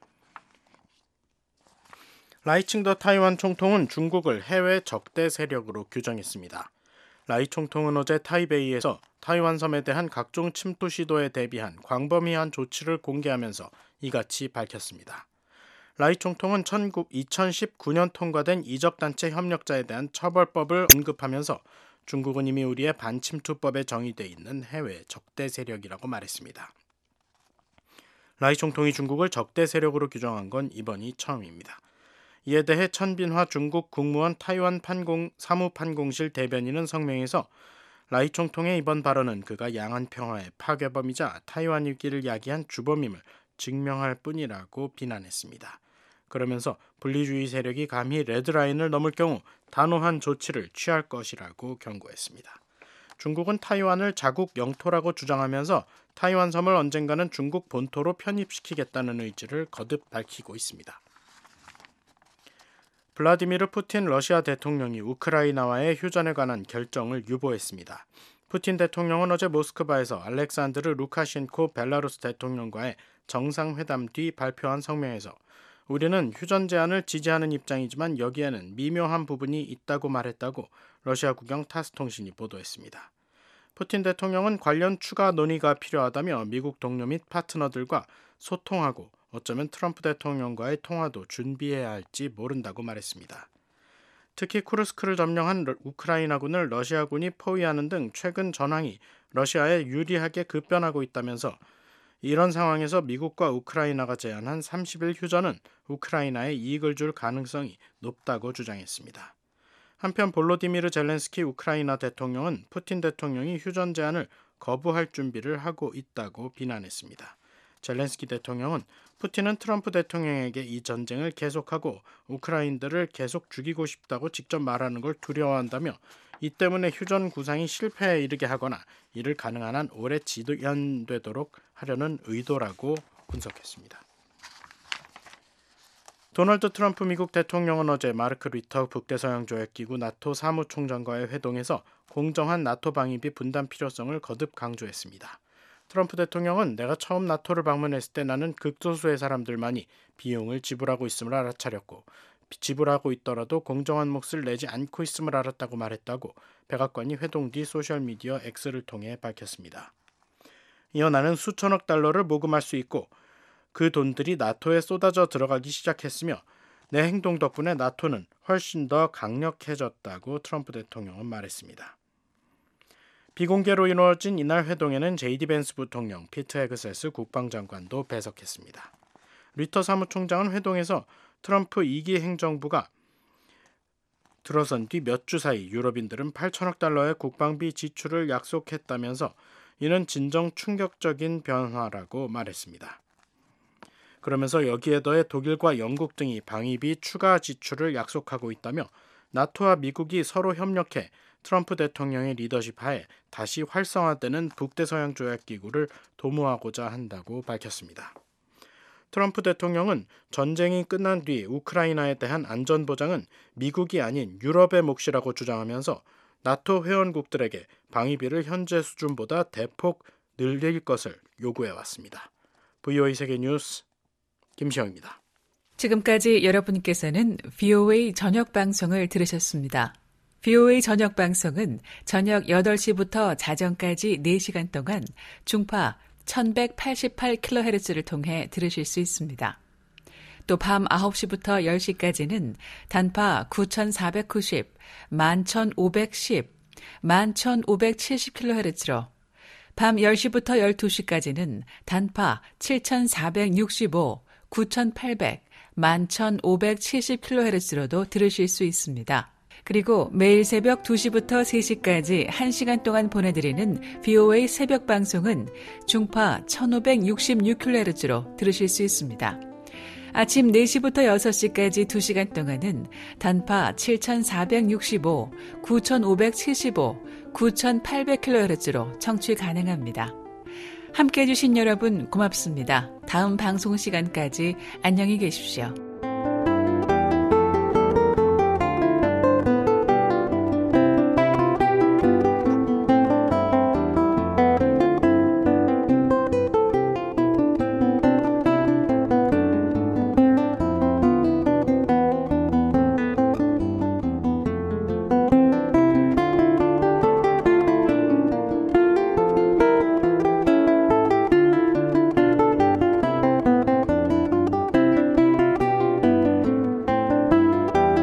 라이칭더 타이완 총통은 중국을 해외 적대 세력으로 규정했습니다. 라이 총통은 어제 타이베이에서 타이완 섬에 대한 각종 침투 시도에 대비한 광범위한 조치를 공개하면서 이같이 밝혔습니다. 라이 총통은 2019년 통과된 이적단체 협력자에 대한 처벌법을 언급하면서 중국은 이미 우리의 반침투법에 정의돼 있는 해외 적대 세력이라고 말했습니다. 라이 총통이 중국을 적대 세력으로 규정한 건 이번이 처음입니다. 이에 대해 천빈화 중국 국무원 타이완 사무판공실 대변인은 성명에서 라이 총통의 이번 발언은 그가 양안 평화의 파괴범이자 타이완 위기를 야기한 주범임을 증명할 뿐이라고 비난했습니다. 그러면서 분리주의 세력이 감히 레드라인을 넘을 경우 단호한 조치를 취할 것이라고 경고했습니다. 중국은 타이완을 자국 영토라고 주장하면서 타이완 섬을 언젠가는 중국 본토로 편입시키겠다는 의지를 거듭 밝히고 있습니다. 블라디미르 푸틴 러시아 대통령이 우크라이나와의 휴전에 관한 결정을 유보했습니다. 푸틴 대통령은 어제 모스크바에서 알렉산드르 루카셴코 벨라루스 대통령과의 정상회담 뒤 발표한 성명에서 우리는 휴전 제안을 지지하는 입장이지만 여기에는 미묘한 부분이 있다고 말했다고 러시아 국영 타스 통신이 보도했습니다. 푸틴 대통령은 관련 추가 논의가 필요하다며 미국 동료 및 파트너들과 소통하고 어쩌면 트럼프 대통령과의 통화도 준비해야 할지 모른다고 말했습니다. 특히 쿠르스크를 점령한 우크라이나군을 러시아군이 포위하는 등 최근 전황이 러시아에 유리하게 급변하고 있다면서 이런 상황에서 미국과 우크라이나가 제안한 30일 휴전은 우크라이나에 이익을 줄 가능성이 높다고 주장했습니다. 한편 볼로디미르 젤렌스키 우크라이나 대통령은 푸틴 대통령이 휴전 제안을 거부할 준비를 하고 있다고 비난했습니다. 젤렌스키 대통령은 푸틴은 트럼프 대통령에게 이 전쟁을 계속하고 우크라인들을 계속 죽이고 싶다고 직접 말하는 걸 두려워한다며 이 때문에 휴전 구상이 실패에 이르게 하거나 이를 가능한 한 오래 지연되도록 하려는 의도라고 분석했습니다. 도널드 트럼프 미국 대통령은 어제 마르크 리터 북대서양조약기구 나토 사무총장과의 회동에서 공정한 나토 방위비 분담 필요성을 거듭 강조했습니다. 트럼프 대통령은 내가 처음 나토를 방문했을 때 나는 극소수의 사람들만이 비용을 지불하고 있음을 알아차렸고 지불하고 있더라도 공정한 몫을 내지 않고 있음을 알았다고 말했다고 백악관이 회동 뒤 소셜미디어 X를 통해 밝혔습니다. 이어 나는 수천억 달러를 모금할 수 있고 그 돈들이 나토에 쏟아져 들어가기 시작했으며 내 행동 덕분에 나토는 훨씬 더 강력해졌다고 트럼프 대통령은 말했습니다. 비공개로 이루어진 이날 회동에는 JD 벤스 부통령, 피트 헤그세스 국방장관도 배석했습니다. 리터 사무총장은 회동에서 트럼프 2기 행정부가 들어선 뒤 몇 주 사이 유럽인들은 8천억 달러의 국방비 지출을 약속했다면서 이는 진정 충격적인 변화라고 말했습니다. 그러면서 여기에 더해 독일과 영국 등이 방위비 추가 지출을 약속하고 있다며 나토와 미국이 서로 협력해 트럼프 대통령의 리더십 하에 다시 활성화되는 북대서양조약기구를 도모하고자 한다고 밝혔습니다. 트럼프 대통령은 전쟁이 끝난 뒤 우크라이나에 대한 안전보장은 미국이 아닌 유럽의 몫이라고 주장하면서 나토 회원국들에게 방위비를 현재 수준보다 대폭 늘릴 것을 요구해왔습니다. VOA 세계뉴스 김시영입니다. 지금까지 여러분께서는 VOA 저녁 방송을 들으셨습니다. VOA 저녁 방송은 저녁 8시부터 자정까지 4시간 동안 중파 1188kHz를 통해 들으실 수 있습니다. 또 밤 9시부터 10시까지는 단파 9490, 11510, 11570kHz로 밤 10시부터 12시까지는 단파 7465, 9800, 11570kHz로도 들으실 수 있습니다. 그리고 매일 새벽 2시부터 3시까지 1시간 동안 보내드리는 VOA 새벽 방송은 중파 1566kHz로 들으실 수 있습니다. 아침 4시부터 6시까지 2시간 동안은 단파 7465, 9575, 9800kHz로 청취 가능합니다. 함께해 주신 여러분 고맙습니다. 다음 방송 시간까지 안녕히 계십시오.